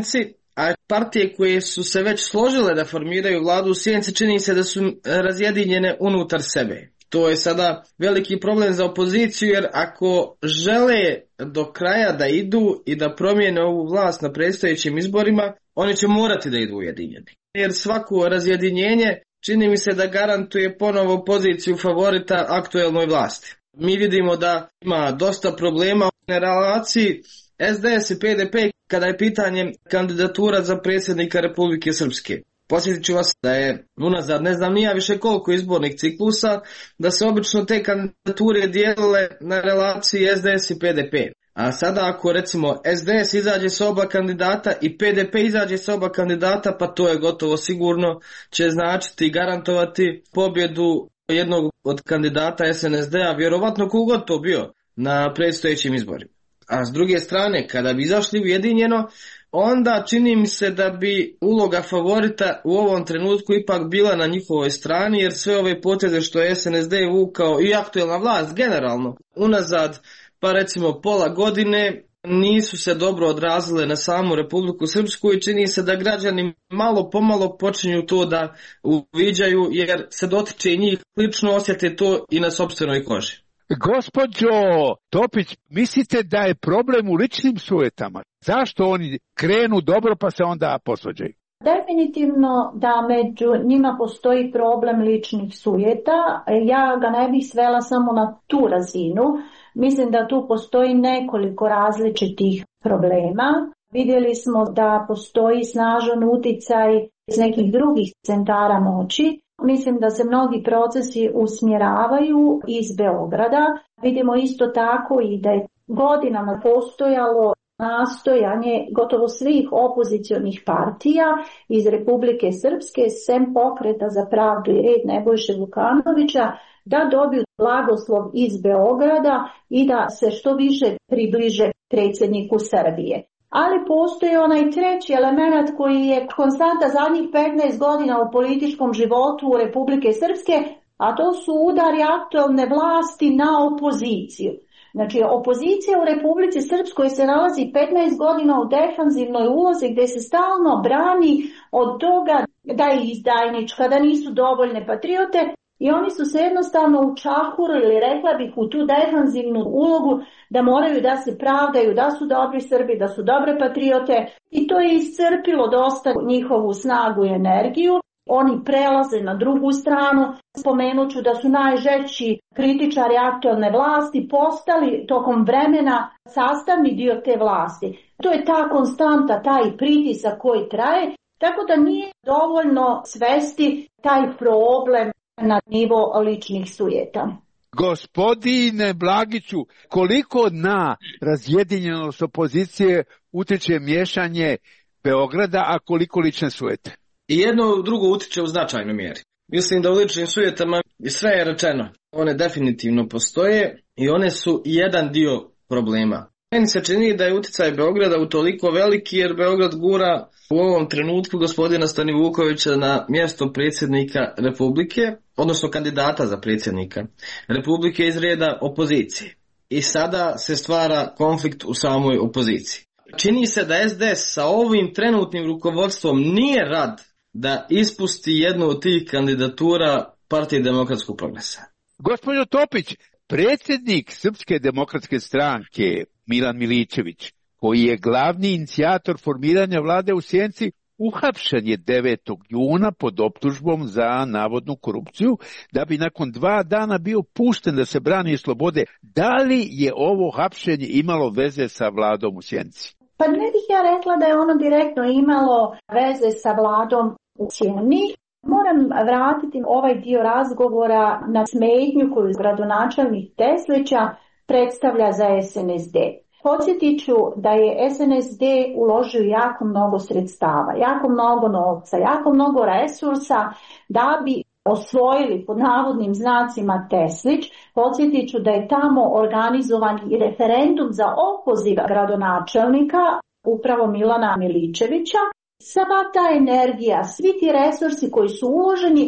a partije koje su se već složile da formiraju vladu u sjenci čini se da su razjedinjene unutar sebe. To je sada veliki problem za opoziciju, jer ako žele do kraja da idu i da promijene ovu vlast na predstojećim izborima, oni će morati da idu ujedinjeni. Jer svako razjedinjenje čini mi se da garantuje ponovo poziciju favorita aktuelnoj vlasti. Mi vidimo da ima dosta problema u relaciji SDS i PDP kada je pitanje kandidatura za predsjednika Republike Srpske. Posjetit ću vas da je unazad ne znam nija više koliko izbornih ciklusa, da se obično te kandidature dijelile na relaciji SDS i PDP. A sada ako recimo SDS izađe sa oba kandidata i PDP izađe sa oba kandidata, pa to je gotovo sigurno će značiti i garantovati pobjedu jednog od kandidata SNSD-a, vjerovatno kogod to bio na predstojećim izborima. A s druge strane, kada bi izašli ujedinjeno, onda čini mi se da bi uloga favorita u ovom trenutku ipak bila na njihovoj strani, jer sve ove poteze što je SNSD vukao i aktuelna vlast generalno unazad, pa recimo pola godine, nisu se dobro odrazile na samu Republiku Srpsku i čini se da građani malo pomalo počinju to da uviđaju, jer se dotiče i njih, lično osjete to i na sopstvenoj koži. Gospođo Topić, mislite da je problem u ličnim sujetama? Zašto oni krenu dobro pa se onda posvađaju? Definitivno da među njima postoji problem ličnih sujeta. Ja ga ne bih svela samo na tu razinu. Mislim da tu postoji nekoliko različitih problema. Vidjeli smo da postoji snažan uticaj iz nekih drugih centara moći. Mislim da se mnogi procesi usmjeravaju iz Beograda. Vidimo isto tako i da je godinama postojalo nastojanje gotovo svih opozicionih partija iz Republike Srpske, sem Pokreta za pravdu i red Nebojše Vukanovića, da dobiju blagoslov iz Beograda i da se što više približe predsjedniku Srbije. Ali postoji onaj treći element koji je konstanta zadnjih 15 godina u političkom životu Republike Srpske, a to su udari aktualne vlasti na opoziciju. Znači, opozicija u Republici Srpskoj se nalazi 15 godina u defanzivnoj ulozi gdje se stalno brani od toga da je izdajnička, da nisu dovoljne patriote i oni su se jednostavno učahurili, rekla bih, u tu defanzivnu ulogu da moraju da se pravdaju, da su dobri Srbi, da su dobre patriote i to je iscrpilo dosta njihovu snagu i energiju. Oni prelaze na drugu stranu. Spomenut ću da su najžešći kritičari aktualne vlasti postali tokom vremena sastavni dio te vlasti. To je ta konstanta, taj pritisak koji traje, tako da nije dovoljno svesti taj problem na nivo ličnih sujeta. Gospodine Blagiću, koliko na razjedinjenost opozicije utječe miješanje Beograda, a koliko lične sujete? I jedno drugo utiče u značajnoj mjeri. Mislim da u ličnim sujetama sve je rečeno. One definitivno postoje i one su jedan dio problema. Meni se čini da je uticaj Beograda utoliko veliki jer Beograd gura u ovom trenutku gospodina Stanivukovića na mjesto predsjednika Republike, odnosno kandidata za predsjednika Republike iz reda opozicije. I sada se stvara konflikt u samoj opoziciji. Čini se da SDS sa ovim trenutnim rukovodstvom nije rad da ispusti jednu od tih kandidatura Partije demokratskog progresa. Gospođo Topić, predsjednik Srpske demokratske stranke Milan Miličević, koji je glavni inicijator formiranja vlade u Sjenici, uhapšen je 9. juna pod optužbom za navodnu korupciju, da bi nakon 2 dana bio pušten da se brani slobode. Da li je ovo hapšenje imalo veze sa vladom u Sjenici? Pa ne bih ja rekla da je ono direktno imalo veze sa vladom u Sjeni. Moram vratiti ovaj dio razgovora na smetnju koju gradonačelnik Teslića predstavlja za SNSD. Podsjetit ću da je SNSD uložio jako mnogo sredstava, jako mnogo novca, jako mnogo resursa da bi osvojili pod navodnim znacima Teslić. Podsjetit ću da je tamo organizovan i referendum za opoziv gradonačelnika, upravo Milana Miličevića. Sva ta energija, svi ti resursi koji su uloženi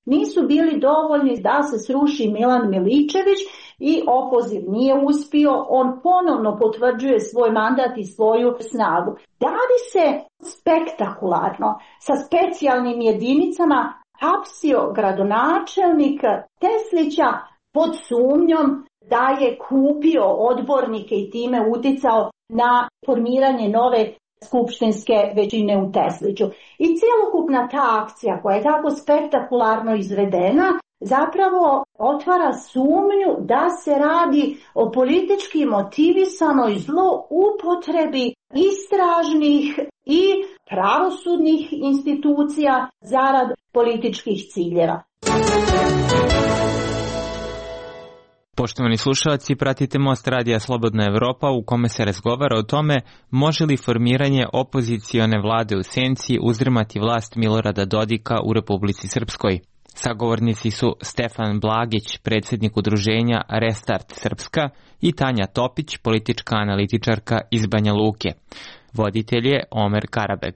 nisu bili dovoljni da se sruši Milan Miličević i opoziv nije uspio. On ponovno potvrđuje svoj mandat i svoju snagu. Da li se spektakularno sa specijalnim jedinicama hapsio gradonačelnika Teslića pod sumnjom da je kupio odbornike i time uticao na formiranje nove skupštinske većine u Tesliću. I cjelokupna ta akcija koja je tako spektakularno izvedena zapravo otvara sumnju da se radi o politički motivisanoj zloupotrebi istražnih i pravosudnih institucija zarad političkih ciljeva. Poštovani slušalci, pratite Most radija Slobodna Evropa u kome se razgovara o tome može li formiranje opozicione vlade u senci uzdrmati vlast Milorada Dodika u Republici Srpskoj. Sagovornici su Stefan Blagić, predsjednik udruženja Restart Srpska, i Tanja Topić, politička analitičarka iz Banja Luke. Voditelj je Omer Karabeg.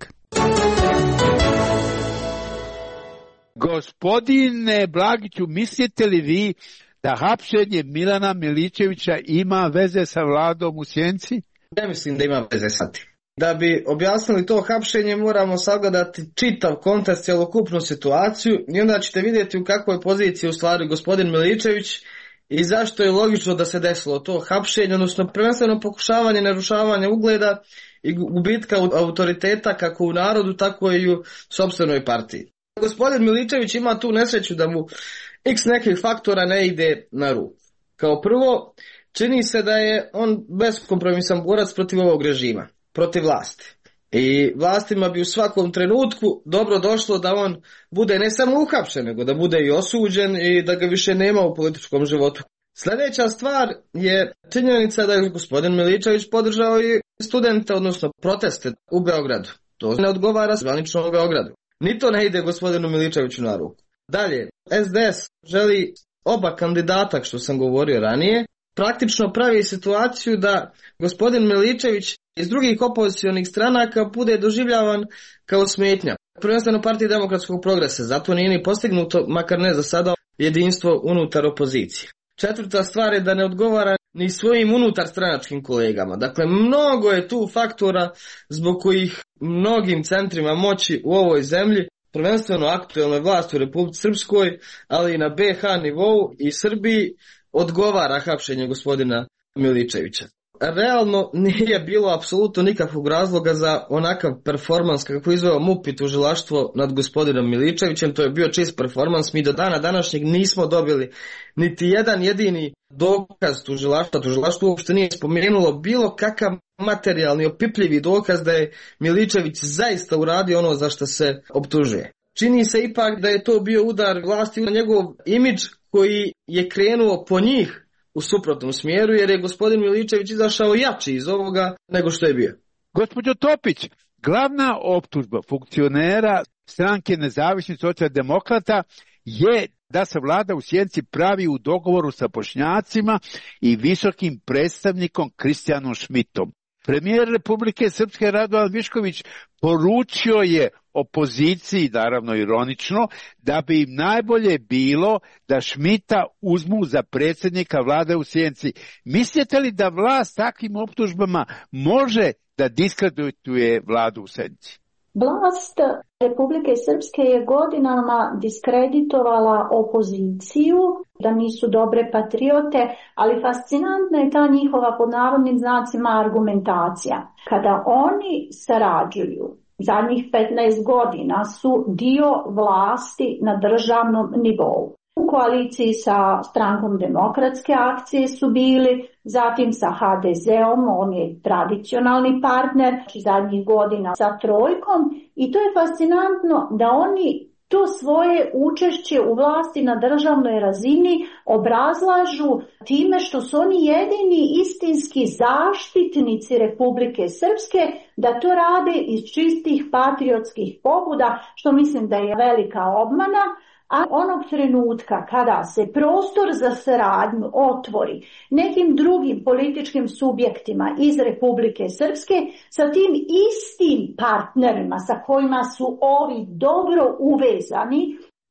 Gospodine Blagiću, mislite li vi da hapšenje Milana Miličevića ima veze sa vladom u sjenci? Ja mislim da ima veze sa tim. Da bi objasnili to hapšenje moramo sagledati čitav kontekst, cjelokupnu situaciju i onda ćete vidjeti u kakvoj poziciji u stvari gospodin Miličević i zašto je logično da se desilo to hapšenje, odnosno prvenstveno pokušavanje narušavanja ugleda i gubitka autoriteta kako u narodu, tako i u sopstvenoj partiji. Gospodin Miličević ima tu nesreću da mu x nekih faktora ne ide na ruku. Kao prvo, čini se da je on beskompromisan borac protiv ovog režima, protiv vlasti. I vlastima bi u svakom trenutku dobro došlo da on bude ne samo uhapšen, nego da bude i osuđen i da ga više nema u političkom životu. Sljedeća stvar je činjenica da je gospodin Miličević podržao i studente, odnosno proteste u Beogradu. To ne odgovara zvanično u Beogradu. Ni to ne ide gospodinu Miličeviću na ruku. Dalje, SDS želi oba kandidata, što sam govorio ranije, praktično pravi situaciju da gospodin Miličević iz drugih opozicionih stranaka bude doživljavan kao smetnja. Prvenstveno Partiji demokratskog progresa, zato nije ni postignuto, makar ne za sada, jedinstvo unutar opozicije. Četvrta stvar je da ne odgovara ni svojim unutar stranačkim kolegama. Dakle, mnogo je tu faktora zbog kojih mnogim centrima moći u ovoj zemlji, prvenstveno aktuelnoj vlasti u Republici Srpskoj, ali i na BiH nivou i Srbiji, odgovara hapšenje gospodina Miličevića. Realno nije bilo apsolutno nikakvog razloga za onakav performans kako izveo MUP i tužilaštvo nad gospodinom Miličevićem. To je bio čist performans. Mi do dana današnjeg nismo dobili niti jedan jedini dokaz tužilaštva. Tužilaštvo uopšte nije spomenulo bilo kakav materijalni opipljivi dokaz da je Miličević zaista uradio ono za što se optužuje. Čini se ipak da je to bio udar vlasti na njegov imidž koji je krenuo po njih u suprotnom smjeru, jer je gospodin Miličević izašao jači iz ovoga nego što je bio. Gospođo Topić, glavna optužba funkcionera stranke Nezavisnih socijaldemokrata je da se vlada u sjenci pravi u dogovoru sa Bošnjacima i visokim predstavnikom Kristijanom Šmitom. Premijer Republike Srpske Radovan Višković poručio je opoziciji, naravno ironično, da bi im najbolje bilo da Šmita uzmu za predsjednika vlade u sjenci. Mislite li da vlast takvim optužbama može da diskredituje vladu u sjenci? Vlast Republike Srpske je godinama diskreditovala opoziciju, da nisu dobre patriote, ali fascinantna je ta njihova pod navodnim znacima argumentacija. Kada oni sarađuju, zadnjih 15 godina su dio vlasti na državnom nivou. U koaliciji sa strankom Demokratske akcije su bili, zatim sa HDZ-om, on je tradicionalni partner, zadnjih godina sa Trojkom, i to je fascinantno da oni to svoje učešće u vlasti na državnoj razini obrazlažu time što su oni jedini istinski zaštitnici Republike Srpske, da to rade iz čistih patriotskih pobuda, što mislim da je velika obmana. A onog trenutka kada se prostor za saradnju otvori nekim drugim političkim subjektima iz Republike Srpske, sa tim istim partnerima sa kojima su ovi dobro uvezani,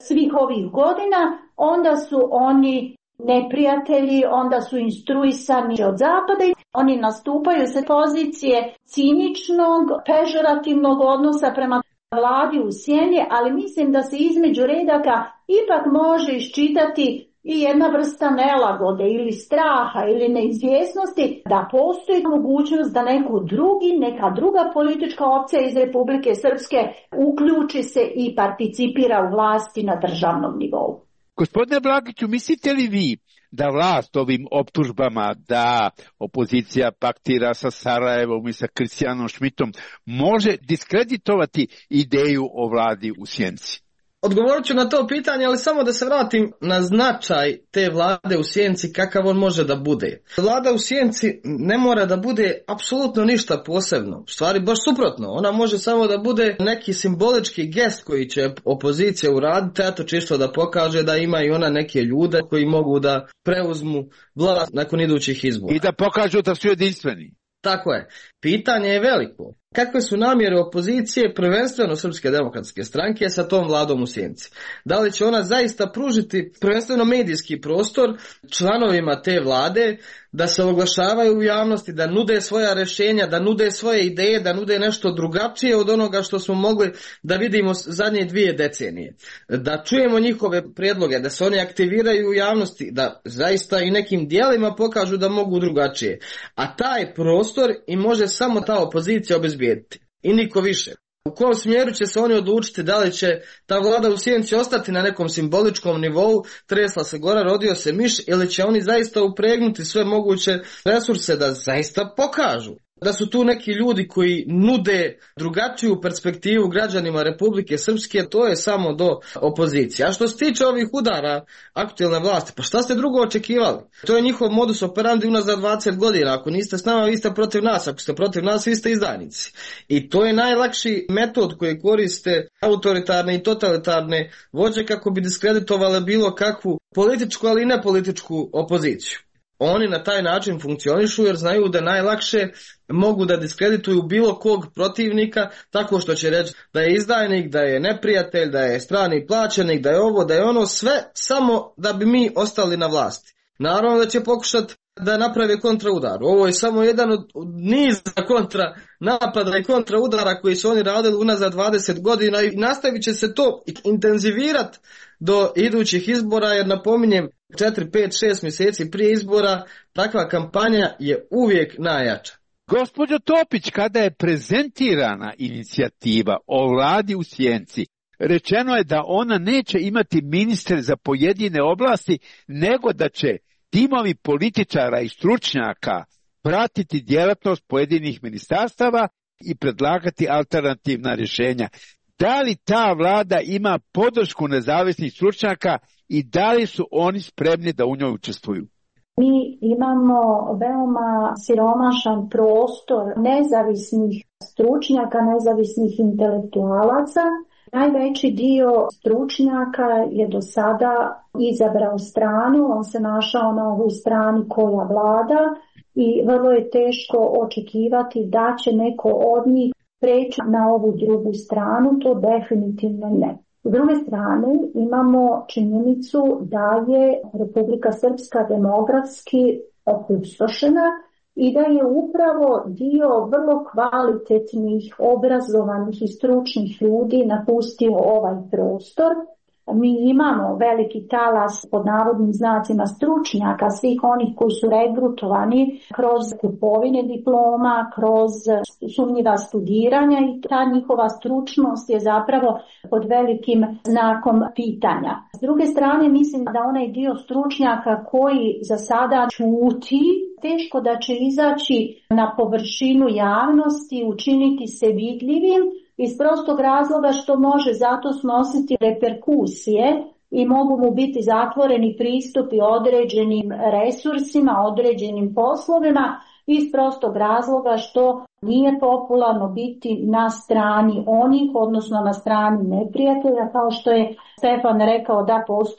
svih ovih godina, onda su oni neprijatelji, onda su instruisani od zapada i oni nastupaju sa pozicije ciničnog, pežorativnog odnosa prema vladi u sjeni, ali mislim da se između redaka ipak može iščitati i jedna vrsta nelagode ili straha ili neizvjesnosti da postoji mogućnost da neka druga politička opcija iz Republike Srpske uključi se i participira u vlasti na državnom nivou. Gospodine Blagiću, mislite li vi da vlast ovim optužbama da opozicija paktira sa Sarajevom i sa Kristijanom Šmitom može diskreditovati ideju o vladi u sjeni? Odgovorit ću na to pitanje, ali samo da se vratim na značaj te vlade u sjenci, kakav on može da bude. Vlada u sjenci ne mora da bude apsolutno ništa posebno, u stvari baš suprotno. Ona može samo da bude neki simbolički gest koji će opozicija uraditi, eto čisto da pokaže da ima i ona neke ljude koji mogu da preuzmu vlast nakon idućih izbora. I da pokažu da su jedinstveni. Tako je. Pitanje je veliko. Kakve su namjere opozicije, prvenstveno Srpske demokratske stranke, sa tom vladom u sjenci? Da li će ona zaista pružiti prvenstveno medijski prostor članovima te vlade da se oglašavaju u javnosti, da nude svoja rješenja, da nude svoje ideje, da nude nešto drugačije od onoga što smo mogli da vidimo zadnje 2 decenije? Da čujemo njihove prijedloge, da se oni aktiviraju u javnosti, da zaista i nekim dijelima pokažu da mogu drugačije. A taj prostor i može samo ta opozicija obezbijediti. I niko više. U kom smjeru će se oni odlučiti, da li će ta vlada u sjenci ostati na nekom simboličkom nivou, tresla se gora, rodio se miš, ili će oni zaista upregnuti sve moguće resurse da zaista pokažu da su tu neki ljudi koji nude drugačiju perspektivu građanima Republike Srpske, to je samo do opozicije. A što se tiče ovih udara aktualne vlasti, pa šta ste drugo očekivali? To je njihov modus operandi unazad 20 godina. Ako niste s nama, vi ste protiv nas. Ako ste protiv nas, vi ste izdajnici. I to je najlakši metod koji koriste autoritarne i totalitarne vođe kako bi diskreditovale bilo kakvu političku, ali i nepolitičku opoziciju. Oni na taj način funkcionišu jer znaju da najlakše mogu da diskredituju bilo kog protivnika tako što će reći da je izdajnik, da je neprijatelj, da je strani plaćenik, da je ovo, da je ono, sve samo da bi mi ostali na vlasti. Naravno da će pokušati da naprave kontraudar. Ovo je samo jedan od niza kontra napada i kontraudara koji su oni radili unazad 20 godina i nastavit će se to intenzivirati do idućih izbora, jer napominjem 4, 5, 6 mjeseci prije izbora takva kampanja je uvijek najjača. Gospođo Topić, kada je prezentirana inicijativa o vladi u sjenci, rečeno je da ona neće imati ministre za pojedine oblasti, nego da će timovi političara i stručnjaka pratiti djelatnost pojedinih ministarstava i predlagati alternativna rješenja. Da li ta vlada ima podršku nezavisnih stručnjaka i da li su oni spremni da u njoj učestvuju? Mi imamo veoma siromašan prostor nezavisnih stručnjaka, nezavisnih intelektualaca. Najveći dio stručnjaka je do sada izabrao stranu, on se našao na ovoj strani koja vlada i vrlo je teško očekivati da će neko od njih preći na ovu drugu stranu, to definitivno ne. S druge strane imamo činjenicu da je Republika Srpska demografski opustošena i da je upravo dio vrlo kvalitetnih, obrazovanih i stručnih ljudi napustio ovaj prostor. Mi imamo veliki talas pod navodnim znacima stručnjaka, svih onih koji su regrutovani kroz kupovine diploma, kroz sumnjiva studiranja i ta njihova stručnost je zapravo pod velikim znakom pitanja. S druge strane mislim da onaj dio stručnjaka koji za sada ćuti, teško da će izaći na površinu javnosti, učiniti se vidljivim, iz prostog razloga što može zato snositi reperkusije i mogu mu biti zatvoreni pristupi određenim resursima, određenim poslovima, iz prostog razloga što nije popularno biti na strani onih, odnosno na strani neprijatelja, kao što je Stefan rekao da postoji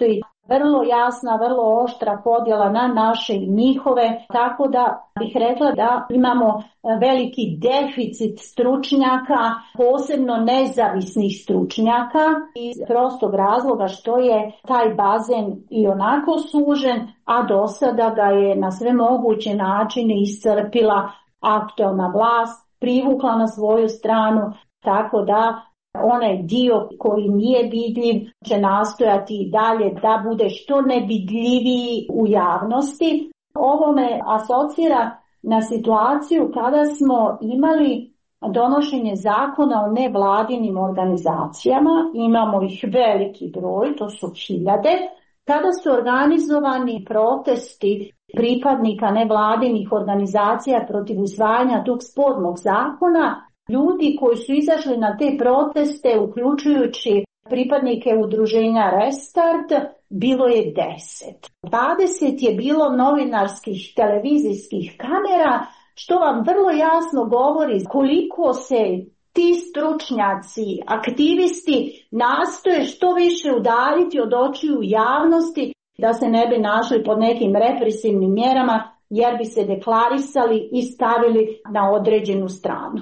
vrlo jasna, vrlo oštra podjela na naše i njihove, tako da bih rekla da imamo veliki deficit stručnjaka, posebno nezavisnih stručnjaka, iz prostog razloga što je taj bazen i onako sužen, a do sada ga je na sve moguće načine iscrpila aktualna vlast, privukla na svoju stranu, tako da onaj dio koji nije vidljiv će nastojati i dalje da bude što nevidljiviji u javnosti. Ovo me asocira na situaciju kada smo imali donošenje zakona o nevladinim organizacijama, imamo ih veliki broj, to su hiljade, kada su organizovani protesti pripadnika nevladinih organizacija protiv usvajanja tog spornog zakona, ljudi koji su izašli na te proteste, uključujući pripadnike udruženja Restart, bilo je 10. 20 je bilo novinarskih, televizijskih kamera, što vam vrlo jasno govori koliko se ti stručnjaci, aktivisti nastoje što više udaljiti od očiju javnosti da se ne bi našli pod nekim represivnim mjerama jer bi se deklarisali i stavili na određenu stranu.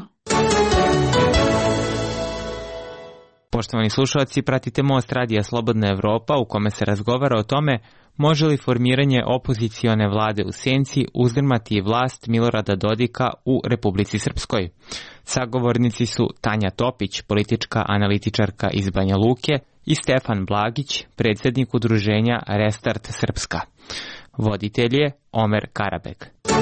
Poštovani slušalci, pratite Most radija Slobodna Evropa u kome se razgovara o tome može li formiranje opozicione vlade u senci uzdrmati vlast Milorada Dodika u Republici Srpskoj. Sagovornici su Tanja Topić, politička analitičarka iz Banja Luke, i Stefan Blagić, predsjednik udruženja Restart Srpska. Voditelj je Omer Karabek.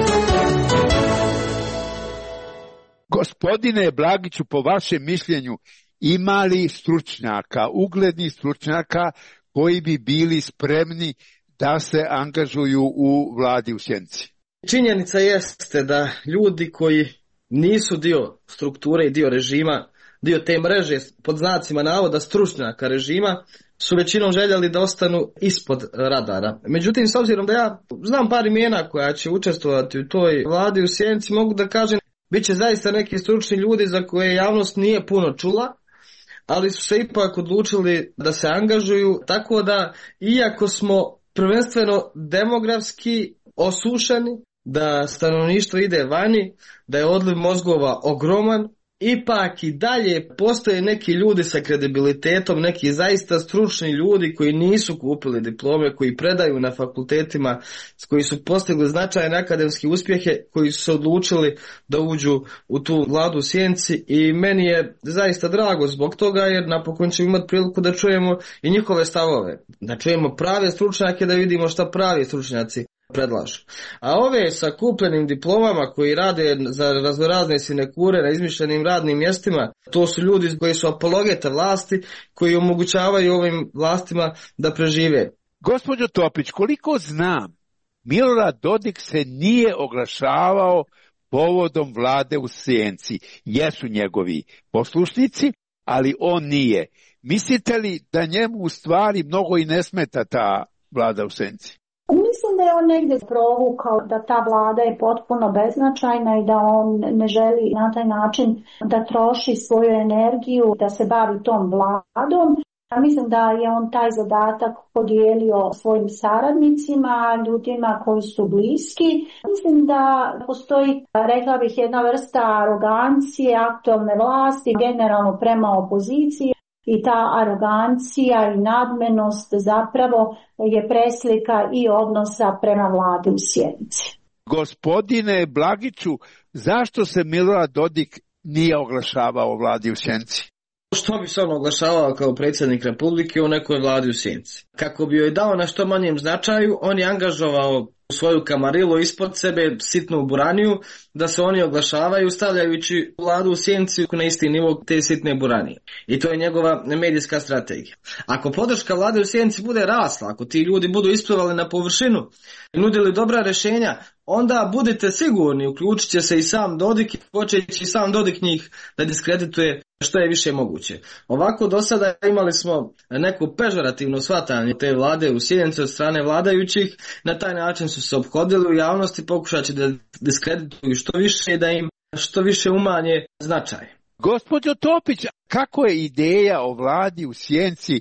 Gospodine Blagiću, po vašem mišljenju, ima li stručnjaka, uglednih stručnjaka koji bi bili spremni da se angažuju u vladi u senci? Činjenica jeste da ljudi koji nisu dio strukture i dio režima, dio te mreže pod znacima navoda stručnjaka režima, su većinom željeli da ostanu ispod radara. Međutim, s obzirom da ja znam par imena koja će učestvovati u toj vladi u senci, mogu da kažem bit će zaista neki stručni ljudi za koje javnost nije puno čula, ali su se ipak odlučili da se angažuju, tako da iako smo prvenstveno demografski osušeni, da stanovništvo ide vani, da je odliv mozgova ogroman, ipak i dalje postoje neki ljudi sa kredibilitetom, neki zaista stručni ljudi koji nisu kupili diplome, koji predaju na fakultetima, koji su postigli značajne akademske uspjehe, koji su se odlučili da uđu u tu vladu u senci i meni je zaista drago zbog toga jer napokon ćemo imati priliku da čujemo i njihove stavove, da čujemo prave stručnjake, da vidimo šta pravi stručnjaci predlažu. A ove sa kupljenim diplomama koji rade za raznorazne sinekure na izmišljenim radnim mjestima, to su ljudi koji su apologete vlasti, koji omogućavaju ovim vlastima da prežive. Gospođo Topić, koliko znam, Milorad Dodik se nije oglašavao povodom vlade u senci. Jesu njegovi poslušnici, ali on nije. Mislite li da njemu u stvari mnogo i ne smeta ta vlada u senci? Mislim da je on negdje provukao da ta vlada je potpuno beznačajna i da on ne želi na taj način da troši svoju energiju, da se bavi tom vladom. A mislim da je on taj zadatak podijelio svojim saradnicima, ljudima koji su bliski. Mislim da postoji, rekla bih, jedna vrsta arogancije aktualne vlasti, generalno prema opoziciji. I ta arogancija i nadmenost zapravo je preslika i odnosa prema vladi u senci. Gospodine Blagiću, zašto se Milorad Dodik nije oglašavao vladi u senci? Što bi se on oglašavao kao predsjednik Republike u nekoj vladi u senci? Kako bi joj dao na što manjem značaju, on je angažovao svoju kamarilu ispod sebe, sitnu buraniju, da se oni oglašavaju stavljajući vladu u senci na isti nivo te sitne buranije. I to je njegova medijska strategija. Ako podrška vlade u senci bude rasla, ako ti ljudi budu isplivali na površinu i nudili dobra rješenja, onda budite sigurni, uključit će se i sam Dodik i počeći sam Dodik njih da diskredituje što je više moguće. Ovako do sada imali smo neku pežorativno shvatanje te vlade u senci od strane vladajućih, na taj način su se ophodili u javnosti, pokušat će da diskredituju što više i da im što više umanje značaj. Gospođo Topić, kako je ideja o vladi u senci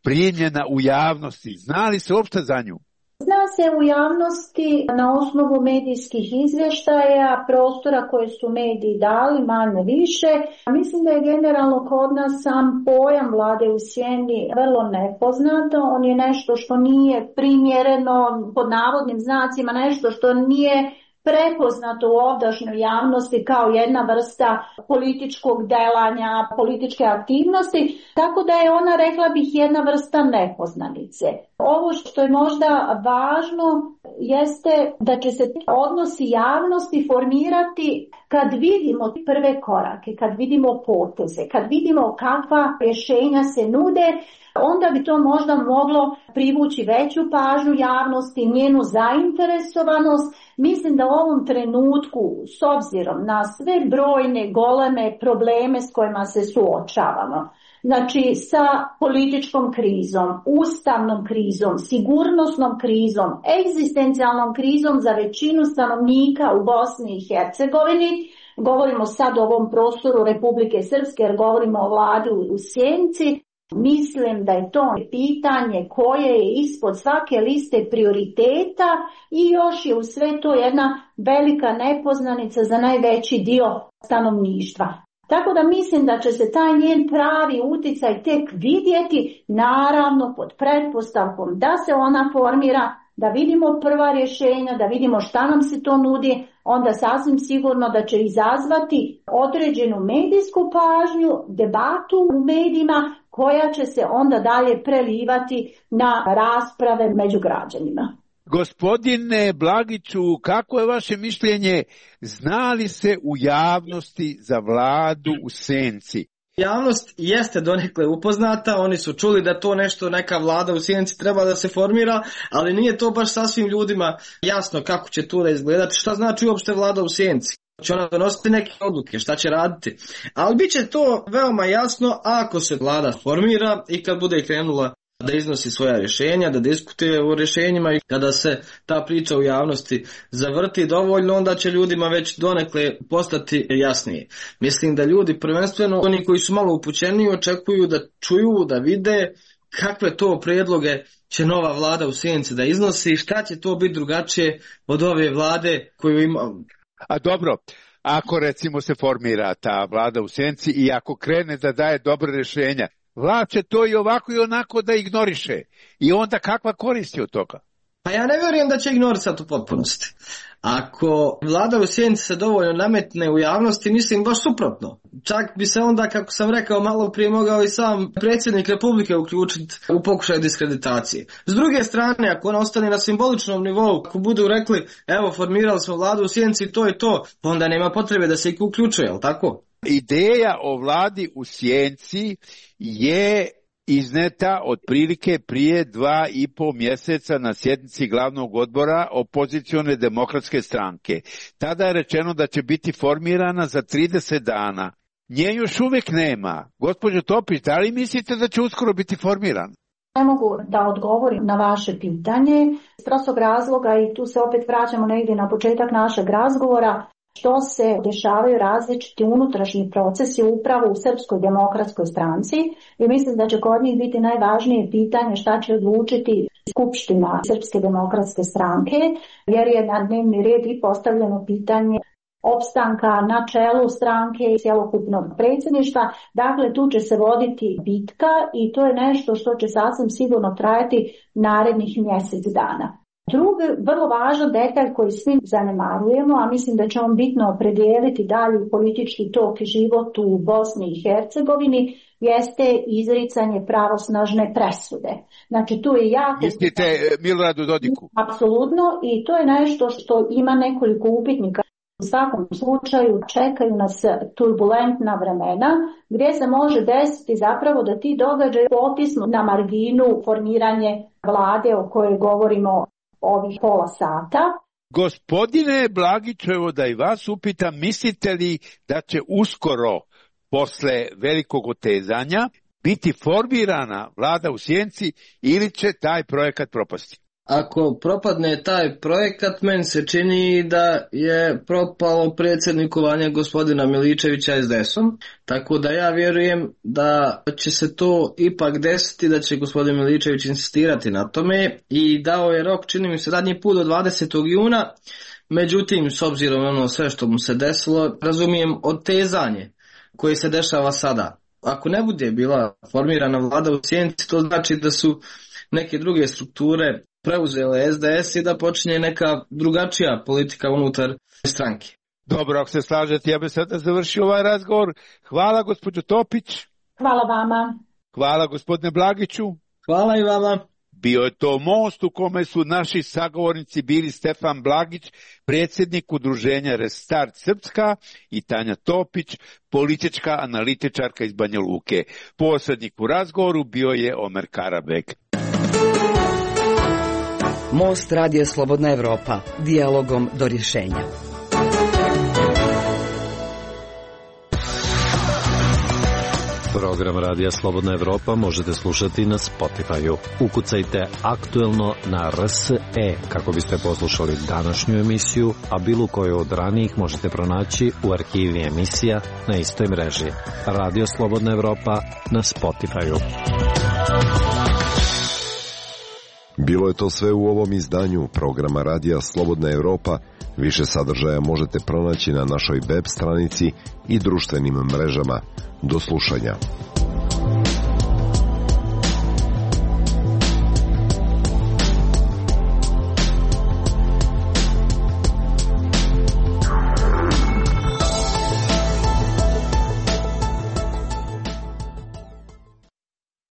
primljena u javnosti? Zna li se uopšte za nju? Zna se u javnosti na osnovu medijskih izvještaja, prostora koje su mediji dali, manje više. Mislim da je generalno kod nas sam pojam vlade u sjeni vrlo nepoznat. On je nešto što nije primjereno, pod navodnim znacima, nešto što nije prepoznato u ovdašnjoj javnosti kao jedna vrsta političkog delanja, političke aktivnosti, tako da je ona, rekla bih, jedna vrsta nepoznanice. Ovo što je možda važno jeste da će se odnosi javnosti formirati kad vidimo prve korake, kad vidimo poteze, kad vidimo kakva rješenja se nude, onda bi to možda moglo privući veću pažnju javnosti, njenu zainteresovanost. Mislim da u ovom trenutku, s obzirom na sve brojne goleme probleme s kojima se suočavamo, znači sa političkom krizom, ustavnom krizom, sigurnosnom krizom, egzistencijalnom krizom za većinu stanovnika u Bosni i Hercegovini, govorimo sad o ovom prostoru Republike Srpske jer govorimo o vladi u Sjenici, mislim da je to pitanje koje je ispod svake liste prioriteta i još je u sve to jedna velika nepoznanica za najveći dio stanovništva. Tako da mislim da će se taj njen pravi uticaj tek vidjeti, naravno pod pretpostavkom da se ona formira, da vidimo prva rješenja, da vidimo šta nam se to nudi, onda sasvim sigurno da će izazvati određenu medijsku pažnju, debatu u medijima koja će se onda dalje prelivati na rasprave među građanima. Gospodine Blagiću, kako je vaše mišljenje, zna li se u javnosti za vladu u senci? Javnost jeste donekle upoznata, oni su čuli da to nešto, neka vlada u sjenci treba da se formira, ali nije to baš sasvim ljudima jasno kako će to da izgledati, šta znači uopšte vlada u sjenci. Će ona donositi neke odluke, šta će raditi. Ali bit će to veoma jasno ako se vlada formira i kad bude krenula da iznosi svoja rješenja, da diskutuje o rješenjima i kada se ta priča u javnosti zavrti dovoljno, onda će ljudima već donekle postati jasnije. Mislim da ljudi, prvenstveno oni koji su malo upućeniji, očekuju da čuju, da vide kakve to prijedloge će nova vlada u Sjenici da iznosi i šta će to biti drugačije od ove vlade koju imamo. A dobro, ako recimo se formira ta vlada u Sjenici i ako krene da daje dobre rješenja, vlada će to i ovako i onako da ignoriše. I onda kakva koristi od toga? Pa ja ne vjerujem da će ignorisati u potpunosti. Ako vlada u Sjenici se dovoljno nametne u javnosti, mislim baš suprotno. Čak bi se onda, kako sam rekao malo prije, mogao i sam predsjednik Republike uključiti u pokušaj diskreditacije. S druge strane, ako ona ostane na simboličnom nivou, ako budu rekli, evo formirali smo vladu u Sjenici, to je to, onda nema potrebe da se ih uključuje, jel tako? Ideja o vladi u Sjenci je izneta otprilike prije 2,5 mjeseca na sjednici glavnog odbora opozicione demokratske stranke. Tada je rečeno da će biti formirana za 30 dana. Nje još uvijek nema. Gospođo Topić, da li mislite da će uskoro biti formirana? Ne mogu da odgovorim na vaše pitanje iz prostog razloga i tu se opet vraćamo negdje na početak našeg razgovora. Što se dešavaju različiti unutrašnji procesi upravo u Srpskoj demokratskoj stranci i mislim da će kod njih biti najvažnije pitanje šta će odlučiti Skupština Srpske demokratske stranke, jer je na dnevni red i postavljeno pitanje opstanka na čelu stranke i cjelokupnog predsjedništva. Dakle, tu će se voditi bitka i to je nešto što će sasvim sigurno trajati narednih mjesec dana. Drugi, vrlo važan detalj koji svi zanemarujemo, a mislim da će on bitno opredijeliti dalje politički tok i život u Bosni i Hercegovini, jeste izricanje pravosnažne presude. Znači, tu je jako... Mislite Miloradu Dodiku? Apsolutno, i to je nešto što ima nekoliko upitnika. U svakom slučaju čekaju nas turbulentna vremena gdje se može desiti zapravo da ti događaji potisnu na marginu formiranje vlade o kojoj govorimo ovih pola sata. Gospodine Blagiću, evo da i vas upitam, mislite li da će uskoro, posle velikog otezanja, biti formirana vlada u Sjenci ili će taj projekat propasti? Ako propadne taj projekat, meni se čini da je propalo predsjednikovanje gospodina Miličevića SDS-om, tako da ja vjerujem da će se to ipak desiti, da će gospodin Miličević insistirati na tome i dao je rok, čini mi se, zadnji put do 20. juna, međutim, s obzirom na ono sve što mu se desilo, razumijem otezanje koje se dešava sada. Ako ne bude bila formirana vlada u sjenci, to znači da su neke druge strukture preuzele SDS i da počinje neka drugačija politika unutar stranke. Dobro, ako se slažete, ja bih sada završio ovaj razgovor. Hvala gospođo Topić. Hvala vama. Hvala gospodine Blagiću. Hvala i vama. Bio je to most u kome su naši sagovornici bili Stefan Blagić, predsjednik udruženja Restart Srpska, i Tanja Topić, politička analitičarka iz Banja Luke. Posrednik u razgovoru bio je Omer Karabek. Most Radio Slobodna Evropa, dijalogom do rješenja. Program Radija Slobodna Evropa možete slušati na Spotify-u. Ukucajte aktuelno na RSE kako biste poslušali današnju emisiju, a bilo koju od ranijih možete pronaći u arhivi emisija na istoj mreži. Radio Slobodna Evropa na Spotify-u. Bilo je to sve u ovom izdanju programa Radija Slobodna Evropa. Više sadržaja možete pronaći na našoj web stranici i društvenim mrežama. Do slušanja.